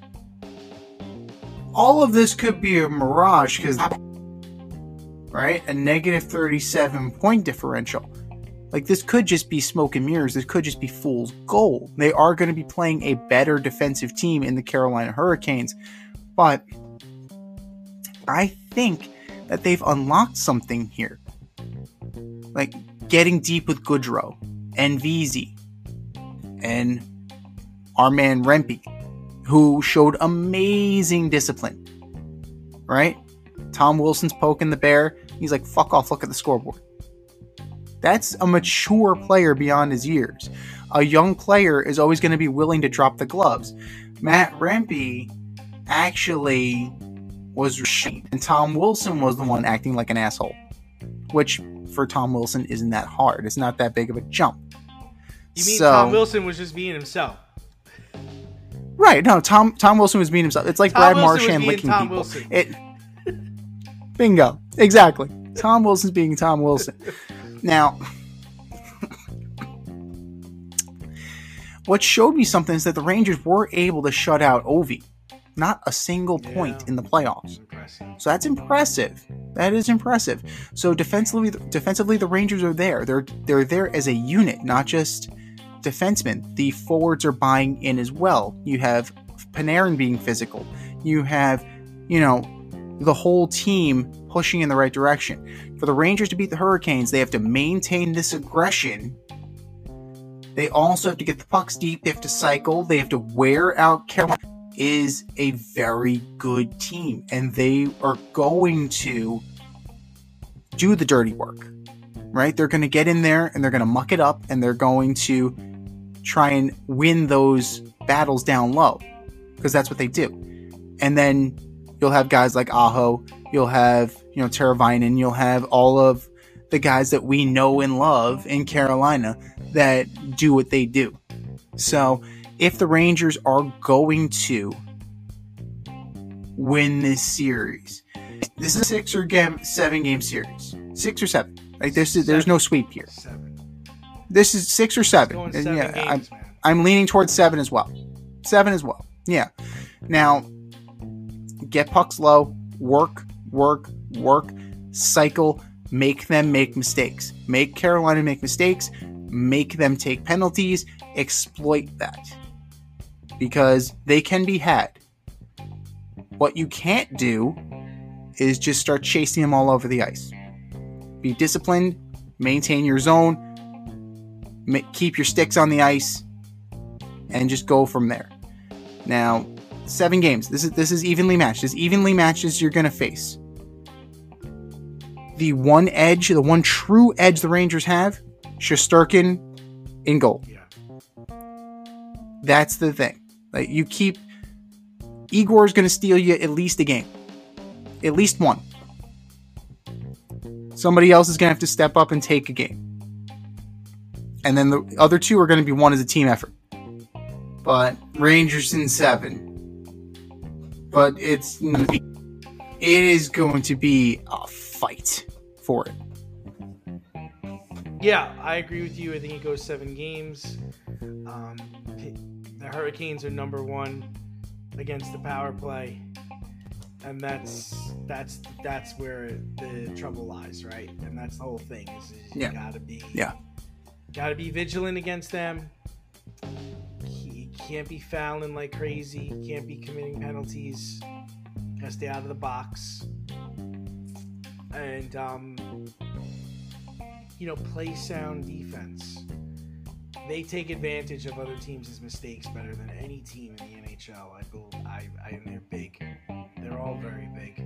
All of this could be a mirage because, right, a negative 37 point differential. This could just be smoke and mirrors. This could just be fool's gold. They are going to be playing a better defensive team in the Carolina Hurricanes, but I think that they've unlocked something here. Getting deep with Goodrow and VZ and our man Rempe. who showed amazing discipline, right? Tom Wilson's poking the bear. He's like, fuck off, look at the scoreboard. That's a mature player beyond his years. A young player is always going to be willing to drop the gloves. Matt Rempe actually was ashamed, and Tom Wilson was the one acting like an asshole, which for Tom Wilson isn't that hard. It's not that big of a jump. You mean Tom Wilson was just being himself? Right. No, Tom Wilson was being himself. It's like Brad Marchand licking Tom people. Wilson. Bingo. Exactly. Tom Wilson's being Tom Wilson. Now, what showed me something is that the Rangers were able to shut out Ovi. Not a single point in the playoffs. So that's impressive. That is impressive. So defensively, the Rangers are there. They're there as a unit, not just defensemen. The forwards are buying in as well. You have Panarin being physical. You have, the whole team pushing in the right direction. For the Rangers to beat the Hurricanes, they have to maintain this aggression. They also have to get the pucks deep. They have to cycle. They have to wear out Carolina. Is a very good team, and they are going to do the dirty work, right? They're going to get in there and they're going to muck it up, and they're going to try and win those battles down low, because that's what they do. And then you'll have guys like Aho, you'll have, Teravainen, you'll have all of the guys that we know and love in Carolina that do what they do. So if the Rangers are going to win this series, this is a 6 or 7 game series. 6 or 7. Like there's no sweep here. 7. This is 6 or 7. Seven games, I'm leaning towards 7 as well. 7 as well. Yeah. Now, get pucks low, work, cycle, make them make mistakes. Make Carolina make mistakes, make them take penalties, exploit that. Because they can be had. What you can't do is just start chasing them all over the ice. Be disciplined, maintain your zone, keep your sticks on the ice, and just go from there. Now, 7 games. This is evenly matched. As evenly matched as you're going to face. The one true edge the Rangers have, Shesterkin in goal. Yeah. That's the thing. Like, Igor's going to steal you at least a game. At least one. Somebody else is going to have to step up and take a game. And then the other 2 are going to be won as a team effort. But Rangers in 7. But it is going to be a fight for it. Yeah, I agree with you. I think it goes 7 games. The Hurricanes are number 1 against the power play, and that's where the trouble lies, right? And that's the whole thing. You gotta be vigilant against them. You can't be fouling like crazy. You can't be committing penalties. You gotta stay out of the box, and play sound defense. They take advantage of other teams' mistakes better than any team in the NHL. And they're big. They're all very big.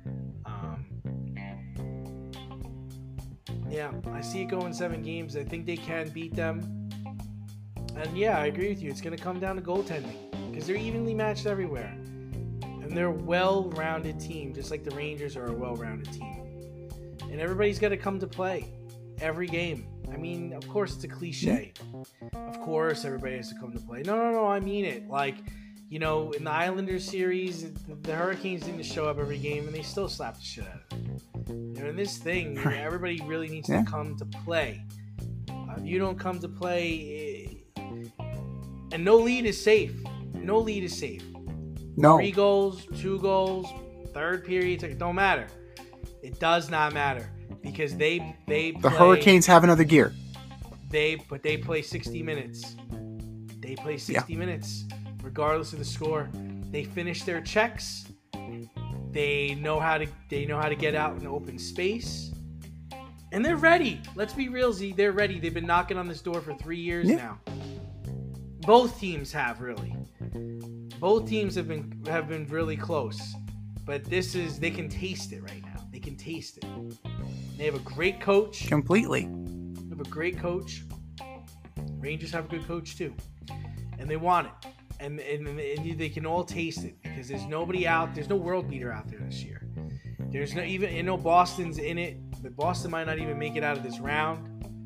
I see it going 7 games. I think they can beat them. And I agree with you. It's going to come down to goaltending because they're evenly matched everywhere. And they're a well-rounded team, just like the Rangers are a well-rounded team. And everybody's got to come to play every game. I mean, of course, it's a cliche. Of course, everybody has to come to play. No, I mean it. Like, in the Islanders series, the Hurricanes didn't show up every game, and they still slapped the shit out of them. In this thing, everybody really needs to come to play. If you don't come to play, and no lead is safe. No. 3 goals, 2 goals, third period, it don't matter. It does not matter. Because the Hurricanes have another gear. They play 60 minutes. They play 60 minutes, regardless of the score. They finish their checks. They know how to get out in open space, and they're ready. Let's be real, Z. They're ready. They've been knocking on this door for 3 years now. both teams have really. Both teams have been really close, but they can taste it right now. They can taste it. They have a great coach. Completely. They have a great coach. Rangers have a good coach too, and they want it, and they can all taste it because there's nobody out. There's no world beater out there this year. There's no Boston's in it, but Boston might not even make it out of this round.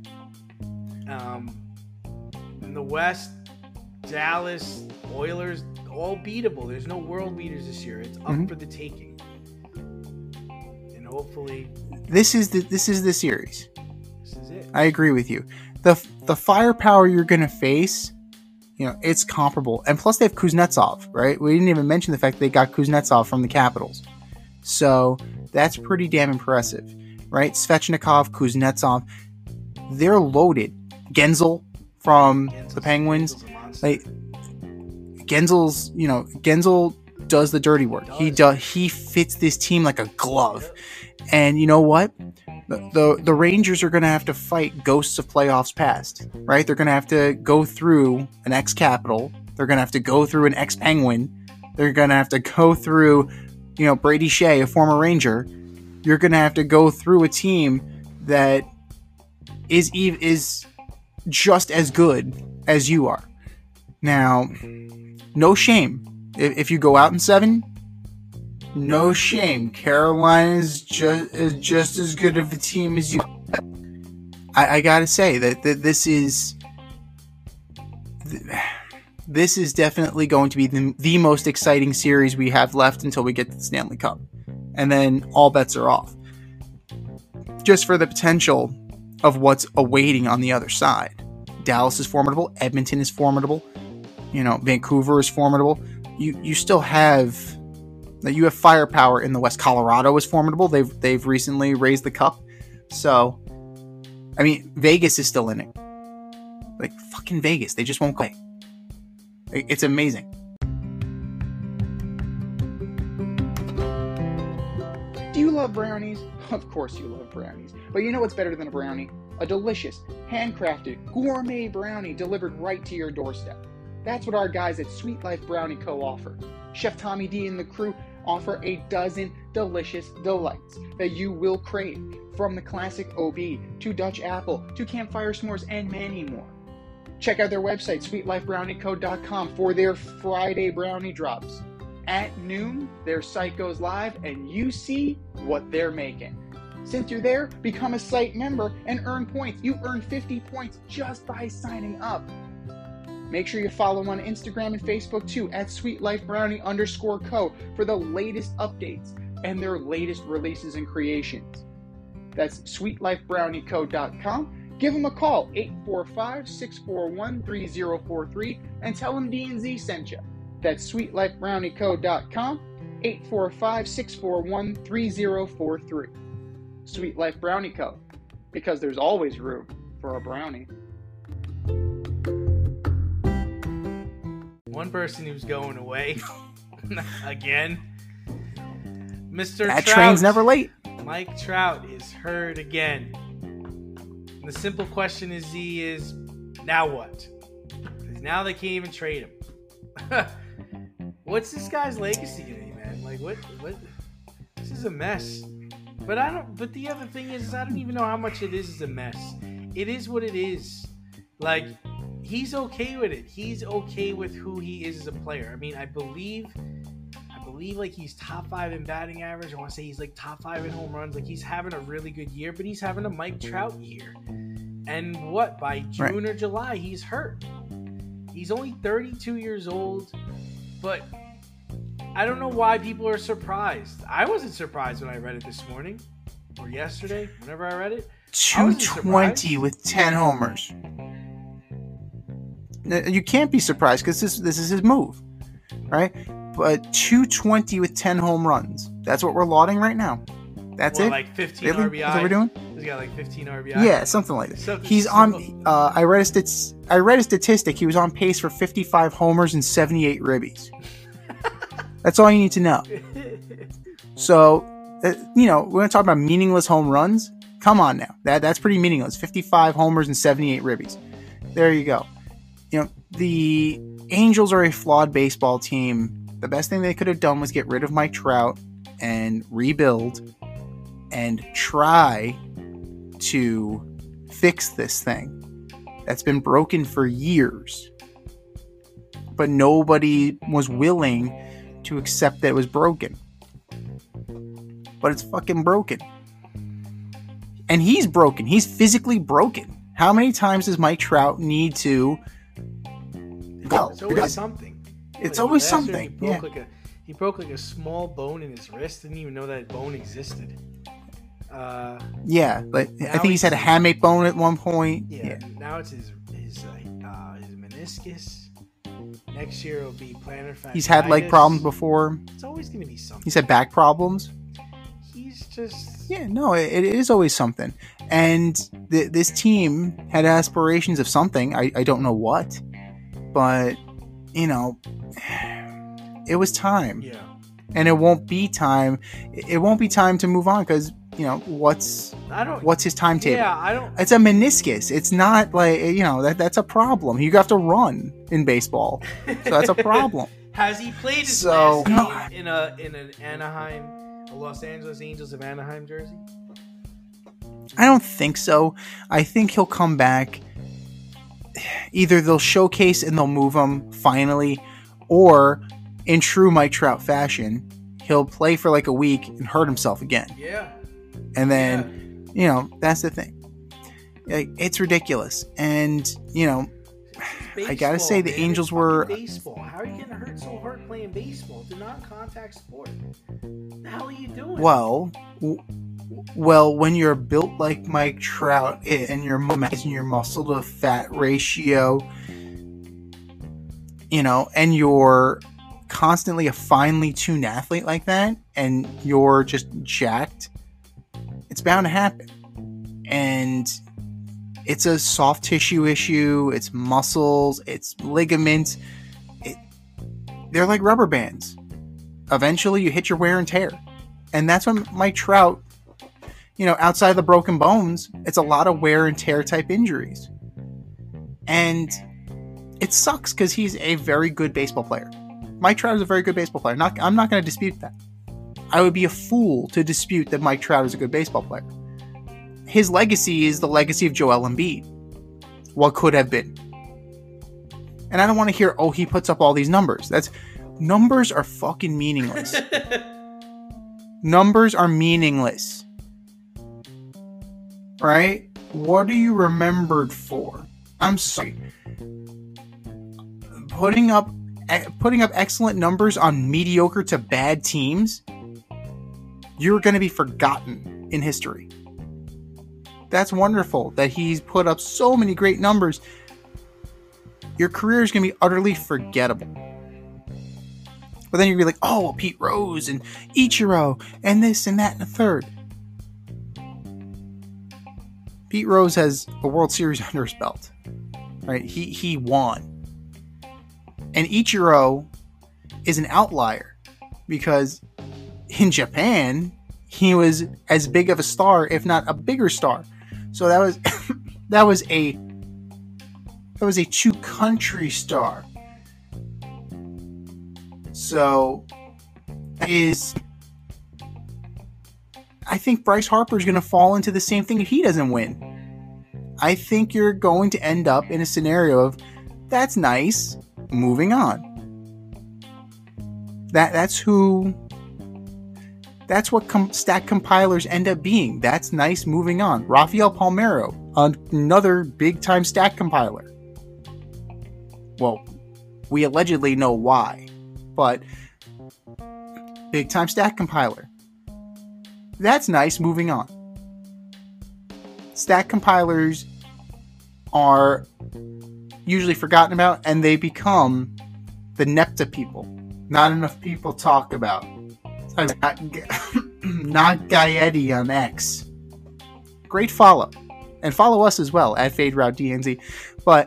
In the West, Dallas, Oilers, all beatable. There's no world beaters this year. It's up for the taking, and hopefully, this is the series. This is it. I agree with you. The firepower you're going to face, it's comparable, and plus they have Kuznetsov, right? We didn't even mention the fact they got Kuznetsov from the Capitals, so that's pretty damn impressive, right? Svechnikov, Kuznetsov, they're loaded. Gensel from the Penguins. Gensel does the dirty work. He fits this team like a glove. And you know what? The Rangers are going to have to fight ghosts of playoffs past, right? They're going to have to go through an ex-Capital. They're going to have to go through an ex-Penguin. They're going to have to go through, Brady Shea, a former Ranger. You're going to have to go through a team that is just as good as you are. Now, no shame. If you go out in 7, no shame. Carolina is just as good of a team as you. I gotta say that this is definitely going to be the most exciting series we have left until we get to the Stanley Cup. And then all bets are off. Just for the potential of what's awaiting on the other side. Dallas is formidable. Edmonton is formidable. Vancouver is formidable. You still have firepower in the West. Colorado is formidable. They've recently raised the cup. So, Vegas is still in it. Like fucking Vegas, they just won't play. It's amazing. Do you love brownies? Of course you love brownies. But you know what's better than a brownie? A delicious, handcrafted, gourmet brownie delivered right to your doorstep. That's what our guys at Sweet Life Brownie Co. offer. Chef Tommy D and the crew offer a dozen delicious delights that you will crave, from the classic OB to Dutch apple to campfire s'mores and many more. Check out their website, sweetlifebrownieco.com, for their Friday brownie drops. At noon, their site goes live and you see what they're making. Since you're there, become a site member and earn points. You earn 50 points just by signing up. Make sure you follow on Instagram and Facebook too, at sweetlifebrownie_co, for the latest updates and their latest releases and creations. That's sweetlifebrownieco.com. Give them a call, 845-641-3043, and tell them D&Z sent you. That's sweetlifebrownieco.com, 845-641-3043. Sweet Life Brownie Co., because there's always room for a brownie. One person who's going away again, Mr. That Trout. Train's never late. Mike Trout is hurt again. And the simple question is now what? Because now they can't even trade him. What's this guy's legacy gonna be, man? Like what? This is a mess. But the other thing is, I don't even know how much it is a mess. It is what it is. Like, he's okay with it. He's okay with who he is as a player. I believe like he's top 5 in batting average. I want to say he's like top 5 in home runs. Like, he's having a really good year, but he's having a Mike Trout year. And by June or July, he's hurt. He's only 32 years old, but I don't know why people are surprised. I wasn't surprised when I read it this morning or yesterday, whenever I read it. 220 with 10 homers. You can't be surprised because this is his move, right? But 220 with 10 home runs. That's what we're lauding right now. That's it. Like 15 really? RBI. That's what we're doing? He's got like 15 RBI. Yeah, something like that. He's on. I read a statistic. He was on pace for 55 homers and 78 ribbies. That's all you need to know. So, we're going to talk about meaningless home runs. Come on now. That's pretty meaningless. 55 homers and 78 ribbies. There you go. the Angels are a flawed baseball team. The best thing they could have done was get rid of Mike Trout and rebuild and try to fix this thing that's been broken for years. But nobody was willing to accept that it was broken. But it's fucking broken. And he's broken. He's physically broken. How many times does Mike Trout need to go? It's always something. It's always something. He broke like a small bone in his wrist. Didn't even know that bone existed. Yeah, but I think he's had a hamate bone at one point. Yeah. Now it's his meniscus. Next year it'll be plantar fasciitis. He's had leg problems before. It's always going to be something. He's had back problems. He's just... Yeah, no, it is always something. And this team had aspirations of something. I don't know what. But, it was time. Yeah. And it won't be time. It won't be time to move on because, what's his timetable? Yeah, I don't... It's a meniscus. It's not like, that's a problem. You have to run in baseball. So that's a problem. Has he played his last game in an Anaheim, a Los Angeles Angels of Anaheim jersey? I don't think so. I think he'll come back. Either they'll showcase and they'll move him finally, or in true Mike Trout fashion, he'll play for like a week and hurt himself again. Yeah. And then, that's the thing. It's ridiculous. And, baseball, I gotta say the Angels were... Baseball. How are you getting hurt so hard playing baseball? It's a non-contact sport. What the hell are you doing? Well, when you're built like Mike Trout and your muscle to fat ratio, and you're constantly a finely tuned athlete like that, and you're just jacked, it's bound to happen. And it's a soft tissue issue, it's muscles, it's ligaments. They're like rubber bands. Eventually you hit your wear and tear. And that's when Mike Trout, outside of the broken bones, it's a lot of wear and tear type injuries. And it sucks because he's a very good baseball player. Mike Trout is a very good baseball player. I'm not going to dispute that. I would be a fool to dispute that Mike Trout is a good baseball player. His legacy is the legacy of Joel Embiid. What could have been. And I don't want to hear, he puts up all these numbers. Numbers are fucking meaningless. Numbers are meaningless. Right? What are you remembered for? I'm sorry. Putting up excellent numbers on mediocre to bad teams, you're going to be forgotten in history. That's wonderful that he's put up so many great numbers. Your career is going to be utterly forgettable. But then you're going to be like, Pete Rose and Ichiro and this and that and the third. Pete Rose has a World Series under his belt. Right? He won. And Ichiro is an outlier because in Japan, he was as big of a star, if not a bigger star. So that was a 2-country star. So I think Bryce Harper is going to fall into the same thing if he doesn't win. I think you're going to end up in a scenario of, that's nice, moving on. That's what stat compilers end up being. That's nice, moving on. Rafael Palmeiro, another big-time stat compiler. Well, we allegedly know why, but big-time stat compiler. That's nice, moving on. Stat compilers are usually forgotten about, and they become the NEPTA people. Not enough people talk about. Not Gaetti on X. Great follow. And follow us as well, at FadeRouteDNZ. But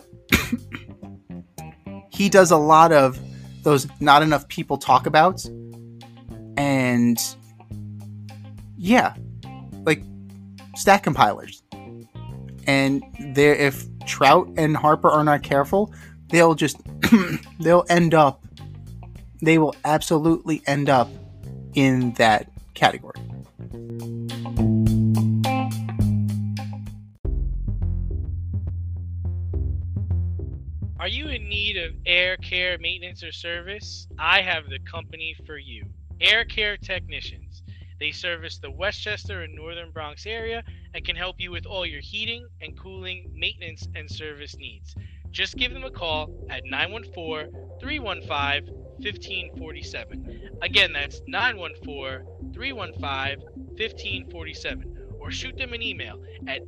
he does a lot of those not enough people talk abouts. And yeah, like stat compilers. And if Trout and Harper are not careful, they'll just they will absolutely end up in that category. Are you in need of air care maintenance or service? I have the company for you. Air Care Technicians. They service the Westchester and Northern Bronx area and can help you with all your heating and cooling, maintenance, and service needs. Just give them a call at 914-315-1547. Again, that's 914-315-1547. Or shoot them an email at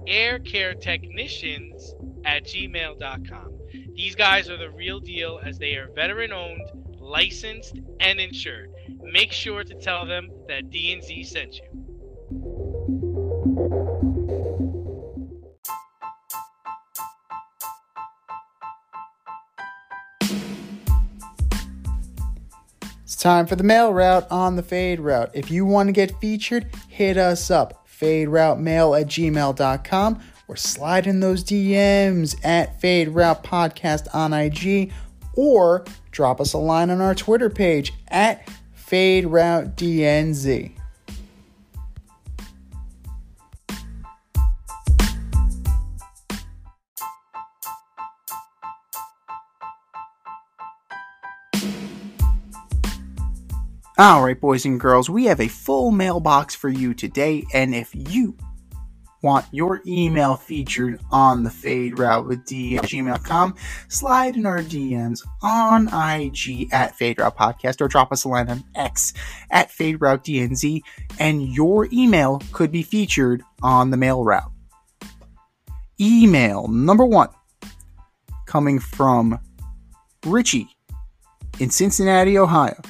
aircaretechnicians@gmail.com. These guys are the real deal as they are veteran-owned, licensed, and insured. Make sure to tell them that D&Z sent you. It's time for the mail route on the Fade Route. If you want to get featured, hit us up, faderoutemail@gmail.com, or slide in those DMs at Fade Route Podcast on IG, or drop us a line on our Twitter page at Fade Route DNZ. Alright, boys and girls, we have a full mailbox for you today, and if you want your email featured on the Fade Route with D@gmail.com, slide in our DMs on IG at Fade Route Podcast, or drop us a line on X at Fade Route DNZ, and your email could be featured on the mail route. Email number 1, coming from Richie in Cincinnati, Ohio.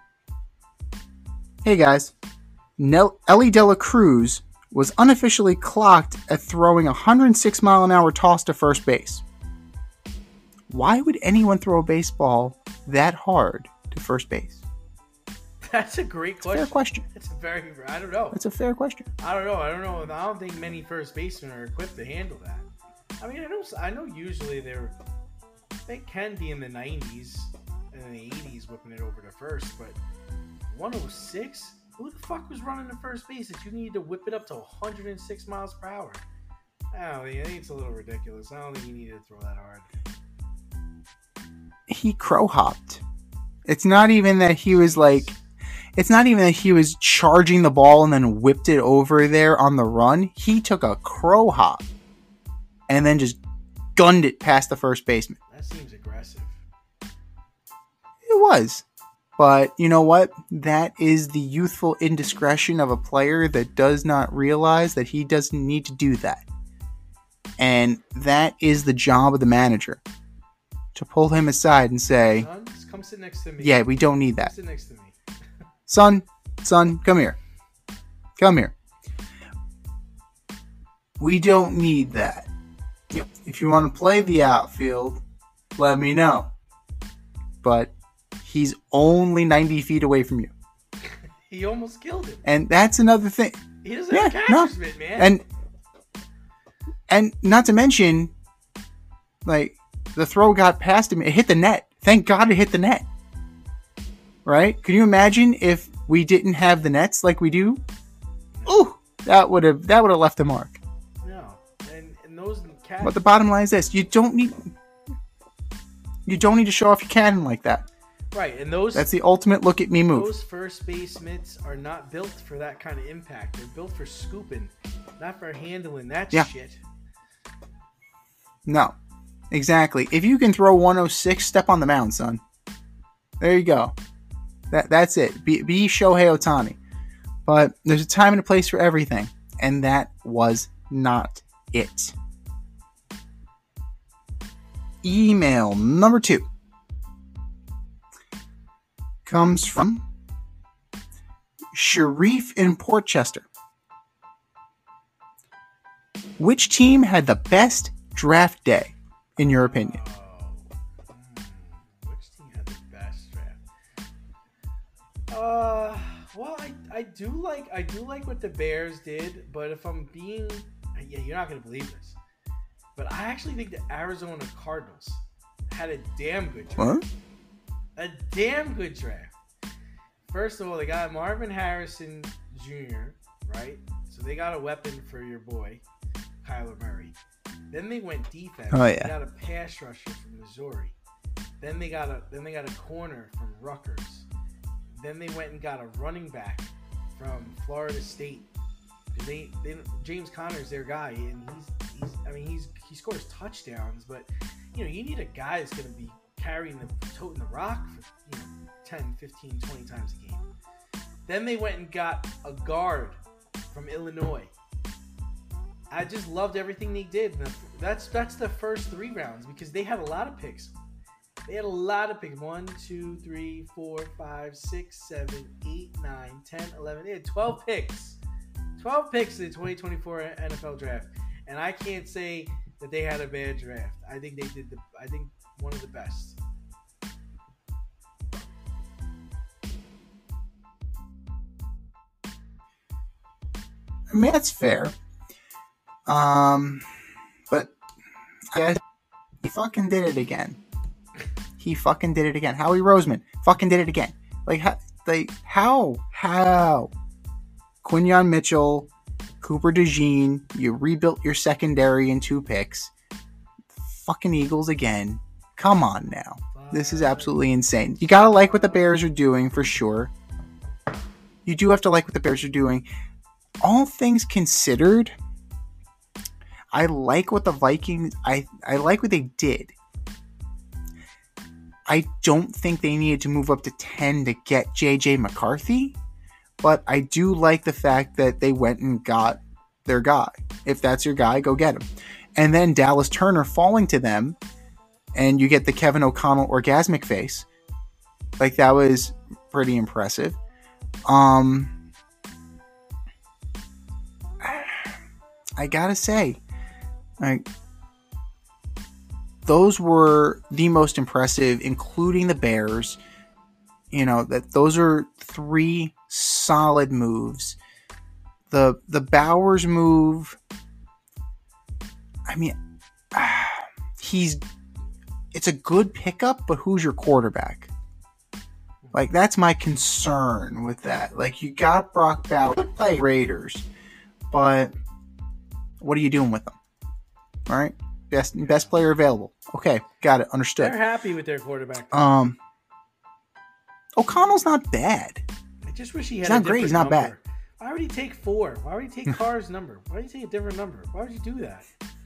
Hey guys, Ellie De La Cruz was unofficially clocked at throwing a 106-mile-an-hour toss to first base. Why would anyone throw a baseball that hard to first base? That's a great question. Fair question. It's I don't know. It's a fair question. I don't know. I don't think many first basemen are equipped to handle that. I mean, I know usually they can be in the 90s and the 80s whipping it over to first, but 106? Who the fuck was running to first base that you need to whip it up to 106 miles per hour? I think it's a little ridiculous. I don't think you need to throw that hard. He crow hopped. It's not even that he was charging the ball and then whipped it over there on the run. He took a crow hop and then just gunned it past the first baseman. That seems aggressive. It was. But you know what? That is the youthful indiscretion of a player that does not realize that he doesn't need to do that. And that is the job of the manager. To pull him aside and say, Son, just come sit next to me. Yeah, we don't need that. Come sit next to me. Son, come here. Come here. We don't need that. If you want to play the outfield, let me know. But he's only 90 feet away from you. He almost killed him. And that's another thing. He doesn't have catcher's mitt, man. And not to mention, like, the throw got past him. It hit the net. Thank God it hit the net. Right? Can you imagine if we didn't have the nets like we do? Ooh, that would have left a mark. No. And those catch. But the bottom line is this: you don't need to show off your cannon like that. Right, and that's the ultimate look at me move. Those first base mitts are not built for that kind of impact. They're built for scooping, not for handling that shit. No. Exactly. If you can throw 106, step on the mound, son. There you go. That's it. Be Shohei Ohtani. But there's a time and a place for everything, and that was not it. Email number 2 comes from Sharif in Portchester. Which team had the best draft day, in your opinion? Which team had the best draft? Well, I do like what the Bears did, but if I'm being, you're not gonna believe this, but I actually think the Arizona Cardinals had a damn good draft. What? A damn good draft. First of all, they got Marvin Harrison Jr., right? So they got a weapon for your boy, Kyler Murray. Then they went defense. Oh, yeah. They got a pass rusher from Missouri. Then they got a corner from Rutgers. Then they went and got a running back from Florida State. They James Conner's their guy, and he scores touchdowns, but you need a guy that's going to be toting the rock for 10, 15, 20 times a game. Then they went and got a guard from Illinois. I just loved everything they did. That's the first 3 rounds because they had a lot of picks. They had a lot of picks. 1, 2, 3, 4, 5, 6, 7, 8, 9, 10, 11. They had 12 picks. 12 picks in the 2024 NFL draft. And I can't say that they had a bad draft. I think they did one of the best. I mean, that's fair. But I guess he fucking did it again. Howie Roseman fucking did it again. How? Quinyon Mitchell, Cooper DeJean, you rebuilt your secondary in 2 picks. Fucking Eagles again. Come on now. This is absolutely insane. You gotta like what the Bears are doing for sure. You do have to like what the Bears are doing. All things considered, I like what the Vikings, I like what they did. I don't think they needed to move up to 10 to get J.J. McCarthy, but I do like the fact that they went and got their guy. If that's your guy, go get him. And then Dallas Turner falling to them, and you get the Kevin O'Connell orgasmic face. That was pretty impressive. I gotta say, those were the most impressive, including the Bears. That those are 3 solid moves. The Bowers move, it's a good pickup, but who's your quarterback? That's my concern with that. You got Brock Bowers, play Raiders, but what are you doing with them? All right, best player available. Okay, got it, understood. They're happy with their quarterback. O'Connell's not bad. I just wish he had. He's not great. He's not number. bad. Why would he take 4? Why would he take Carr's number? Why would he take a different number? Why would you do that?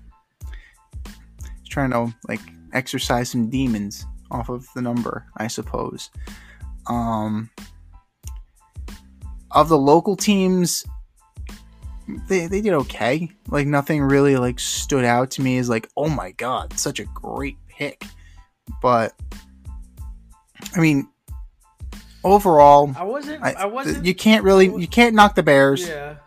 He's trying to exercise some demons off of the number, I suppose. Of the local teams, they did okay. Nothing really stood out to me as oh my god, such a great pick. But overall, I wasn't. You can't knock the Bears.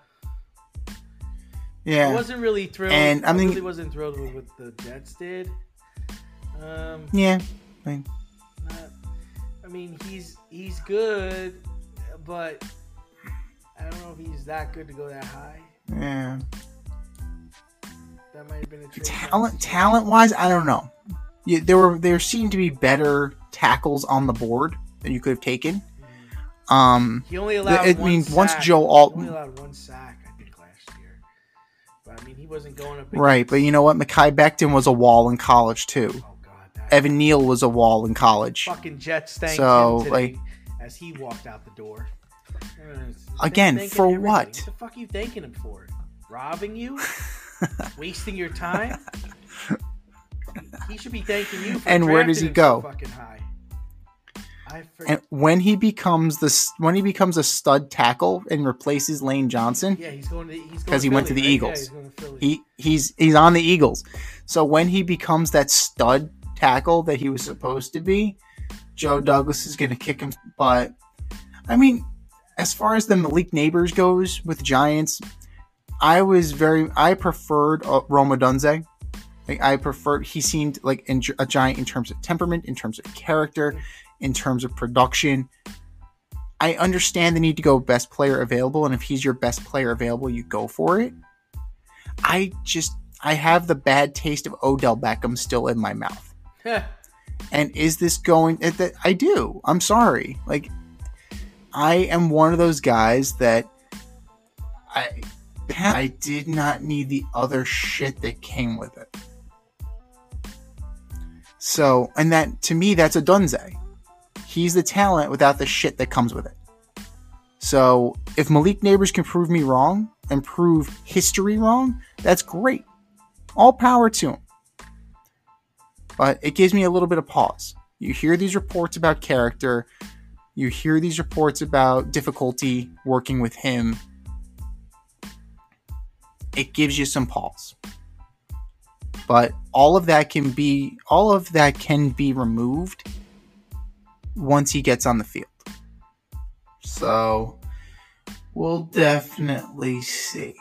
Yeah. I wasn't really thrilled. And I really wasn't thrilled with what the Jets did. Yeah. He's good, but I don't know if he's that good to go that high. Yeah. That might have been a trade. Talent-wise, I don't know. There seemed to be better tackles on the board that you could have taken. He only allowed one sack. Once Joe Alton, he only allowed 1 sack, I think, last year. But he wasn't going up. Right, but you know what? Mekhi Becton was a wall in college too. Oh God, Evan Neal was a wall in college. Fucking Jets thanked him today as he walked out the door. Again, for everything. what? What the fuck are you thanking him for? Robbing you? Wasting your time? He should be thanking you for and where does he go? So fucking high. And when he becomes a stud tackle and replaces Lane Johnson, he's going because he went to the Eagles. Yeah, he's going to Philly. He's on the Eagles. So when he becomes that stud tackle that he was supposed to be, Joe Douglas is going to kick him. But as far as the Malik Neighbors goes with the Giants, I preferred Rome Odunze. He seemed like a Giant in terms of temperament, in terms of character, in terms of production. I understand the need to go best player available, and if he's your best player available, you go for it. I have the bad taste of Odell Beckham still in my mouth. And is this going... I do. I'm sorry. Like, I am one of those guys that I did not need the other shit that came with it. So, and that, to me, that's a Dunze. He's the talent without the shit that comes with it. So, if Malik Neighbors can prove me wrong and prove history wrong, that's great. All power to him. But it gives me a little bit of pause. You hear these reports about character. You hear these reports about difficulty working with him. It gives you some pause. But all of that can be removed once he gets on the field. So we'll definitely see.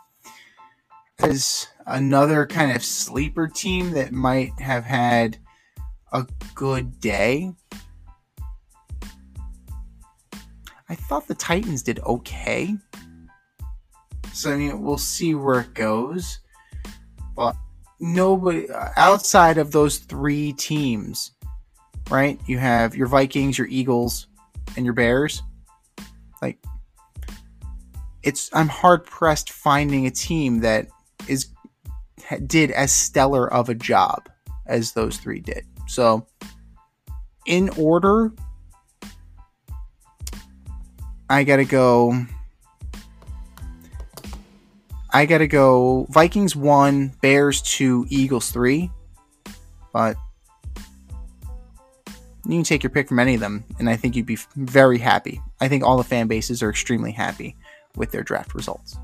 As another kind of sleeper team that might have had a good day, I thought the Titans did okay. So, I mean, we'll see where it goes. But nobody outside of those three teams, right? You have your Vikings, your Eagles, and your Bears. Like, I'm hard pressed finding a team that did as stellar of a job as those three did. So, in order, I gotta go Vikings 1, Bears 2, Eagles 3. But you can take your pick from any of them, and I think you'd be very happy. I think all the fan bases are extremely happy with their draft results.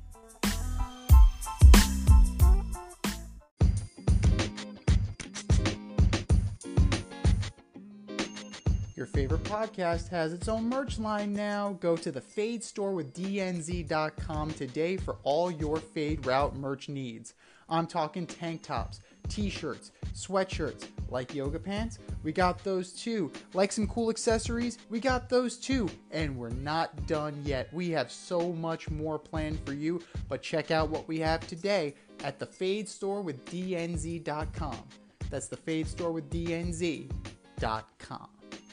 Your favorite podcast has its own merch line now. Go to the Fade Store with DNZ.com today for all your Fade Route merch needs. I'm talking tank tops, t-shirts, sweatshirts, like yoga pants, we got those too. Like some cool accessories, we got those too. And we're not done yet. We have so much more planned for you, but check out what we have today at the Fade Store with DNZ.com. That's the Fade Store with DNZ.com.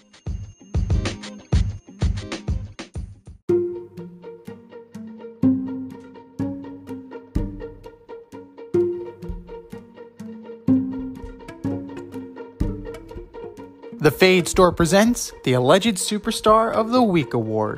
The Fade Store presents the Alleged Superstar of the Week Award.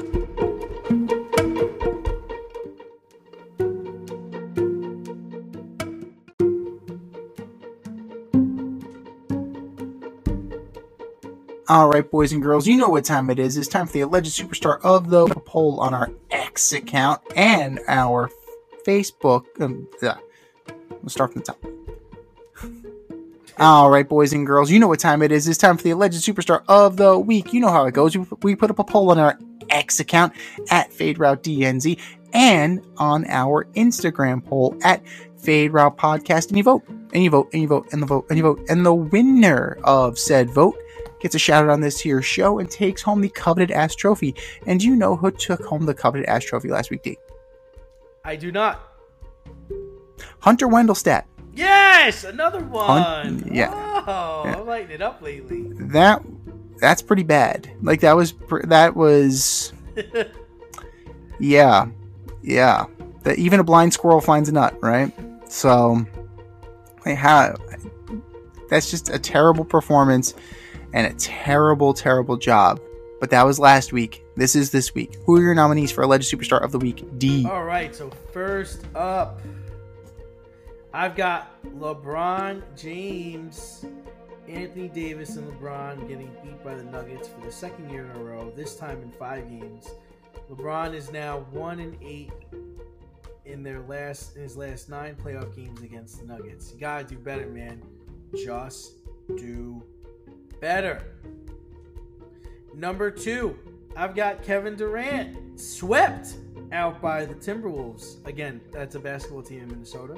All right, boys and girls, you know what time it is. It's time for the Alleged Superstar of the poll on our X account and our Facebook. We'll start from the top. All right, boys and girls, you know what time it is. It's time for the Alleged Superstar of the Week. You know how it goes. We put up a poll on our X account at FadeRouteDNZ and on our Instagram poll at FadeRoute Podcast. And you vote, and you vote, and you vote, and the vote, and you vote. And the winner of said vote gets a shout out on this here show and takes home the coveted ass trophy. And you know who took home the coveted ass trophy last week, D? I do not. Hunter Wendelstadt. Yes, another one. Yeah. Oh, yeah. I'm lighting it up lately. That's pretty bad. Like that was yeah. That even a blind squirrel finds a nut, right? So that's just a terrible performance and a terrible, terrible job. But that was last week. This is this week. Who are your nominees for Alleged Superstar of the Week, D? All right, so first up, I've got LeBron James, Anthony Davis, and LeBron getting beat by the Nuggets for the second year in a row, this time in 5 games. LeBron is now 1-8 in his last 9 playoff games against the Nuggets. You gotta do better, man. Just do better. Number 2, I've got Kevin Durant, swept out by the Timberwolves. Again, that's a basketball team in Minnesota.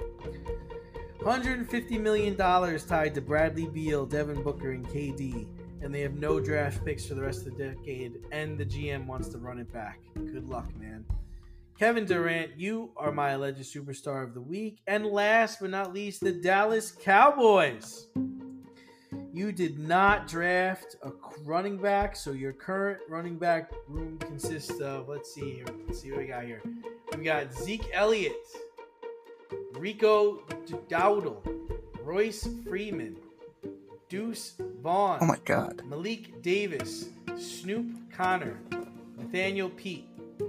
$150 million tied to Bradley Beal, Devin Booker, and KD. And they have no draft picks for the rest of the decade. And the GM wants to run it back. Good luck, man. Kevin Durant, you are my Alleged Superstar of the Week. And last but not least, the Dallas Cowboys. You did not draft a running back, so your current running back room consists of, let's see here. Let's see what we got here. We got Zeke Elliott, Rico Dowdle, Royce Freeman, Deuce Vaughn. Oh my God. Malik Davis, Snoop Connor, Nathaniel Pete.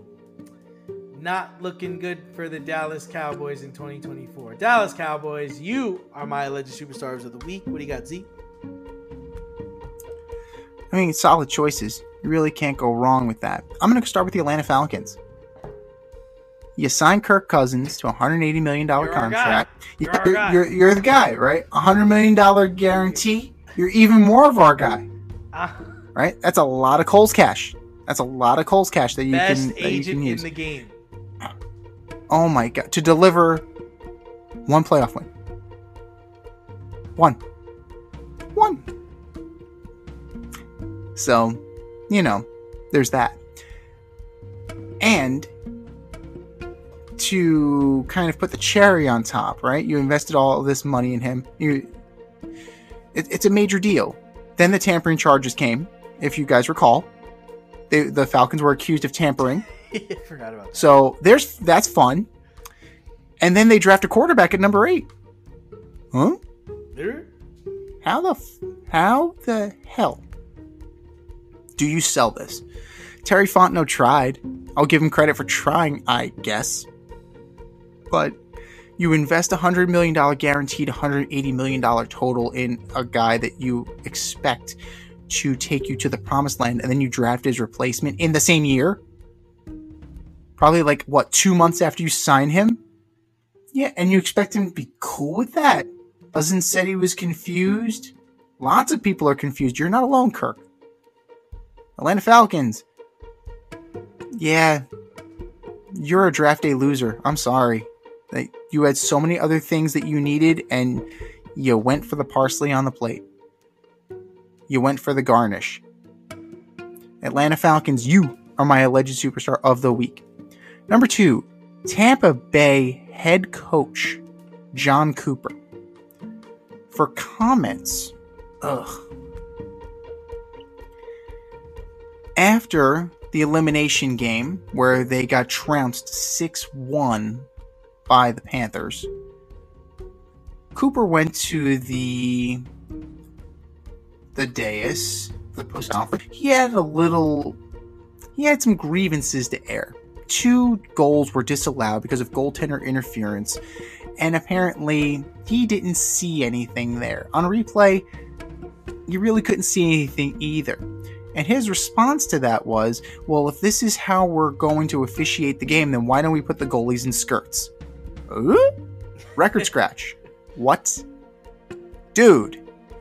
Not looking good for the Dallas Cowboys in 2024. Dallas Cowboys, you are my alleged superstars of the week. What do you got, Zeke? I mean, solid choices. You really can't go wrong with that. I'm going to start with the Atlanta Falcons. You signed Kirk Cousins to a $180 million contract. You're the guy, right? $100 million guarantee. You're even more of our guy, right? That's a lot of Coles cash. That's a lot of Coles cash that you Best can agent use in the game. Oh my God! To deliver one playoff win. One. So, there's that. And to kind of put the cherry on top, right? You invested all of this money in him. It's a major deal. Then the tampering charges came, if you guys recall. The Falcons were accused of tampering. I forgot about that. So that's fun. And then they draft a quarterback at number 8. Huh? How the hell do you sell this? Terry Fontenot tried. I'll give him credit for trying, I guess. But you invest $100 million guaranteed $180 million total in a guy that you expect to take you to the promised land, and then you draft his replacement in the same year? Probably 2 months after you sign him? Yeah, and you expect him to be cool with that? Cousins said he was confused. Lots of people are confused. You're not alone, Kirk. Atlanta Falcons. Yeah, you're a draft day loser. I'm sorry. You had so many other things that you needed, and you went for the parsley on the plate. You went for the garnish. Atlanta Falcons, you are my alleged superstar of the week. Number 2, Tampa Bay head coach John Cooper. For comments, after the elimination game where they got trounced 6-1 by the Panthers, Cooper went to the dais, the post conference. He had some grievances to air. 2 goals were disallowed because of goaltender interference, and apparently he didn't see anything there. On replay, you really couldn't see anything either. And his response to that was, well, if this is how we're going to officiate the game, then why don't we put the goalies in skirts? Record scratch. What? Dude.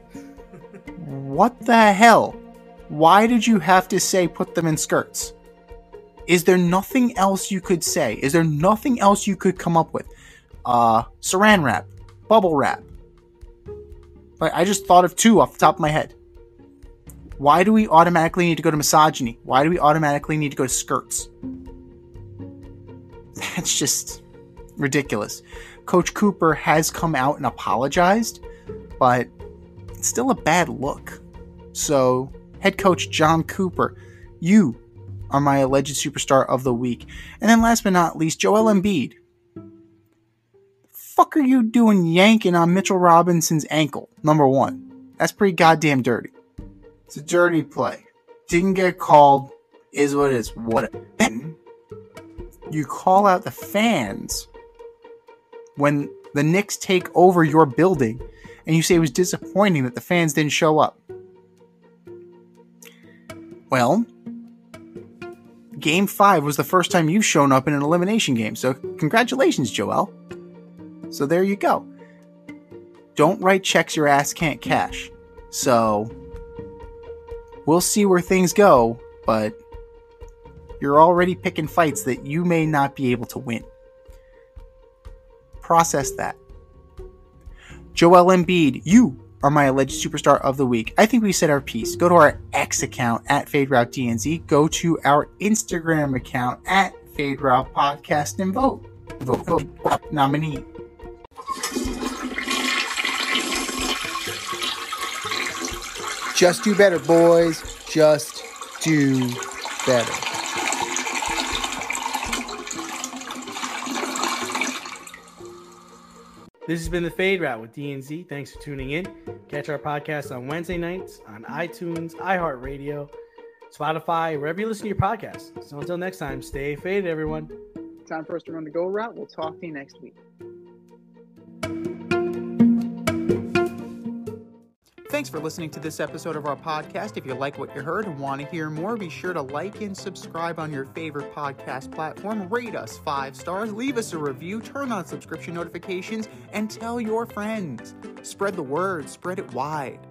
What the hell? Why did you have to say put them in skirts? Is there nothing else you could say? Is there nothing else you could come up with? Saran wrap. Bubble wrap. I just thought of 2 off the top of my head. Why do we automatically need to go to misogyny? Why do we automatically need to go to skirts? That's just ridiculous. Coach Cooper has come out and apologized, but it's still a bad look. So, head coach John Cooper, you are my alleged superstar of the week. And then last but not least, Joel Embiid. The fuck are you doing yanking on Mitchell Robinson's ankle? Number 1. That's pretty goddamn dirty. It's a dirty play. Didn't get called. Is what it is. What? Then you call out the fans when the Knicks take over your building, and you say it was disappointing that the fans didn't show up. Well, Game 5 was the first time you've shown up in an elimination game, so congratulations, Joel. So there you go. Don't write checks your ass can't cash. So we'll see where things go, but you're already picking fights that you may not be able to win. Process that. Joel Embiid, you are my alleged superstar of the week. I think we said our piece. Go to our X account at FadeRouteDNZ. Go to our Instagram account at FadeRoutePodcast and vote. Vote nominee. Just do better, boys. Just do better. This has been The Fade Route with DNZ. Thanks for tuning in. Catch our podcast on Wednesday nights on iTunes, iHeartRadio, Spotify, wherever you listen to your podcasts. So until next time, stay faded, everyone. Time for us to run the go route. We'll talk to you next week. Thanks for listening to this episode of our podcast. If you like what you heard and want to hear more, be sure to like and subscribe on your favorite podcast platform. Rate us 5 stars, leave us a review, turn on subscription notifications, and tell your friends. Spread the word, spread it wide.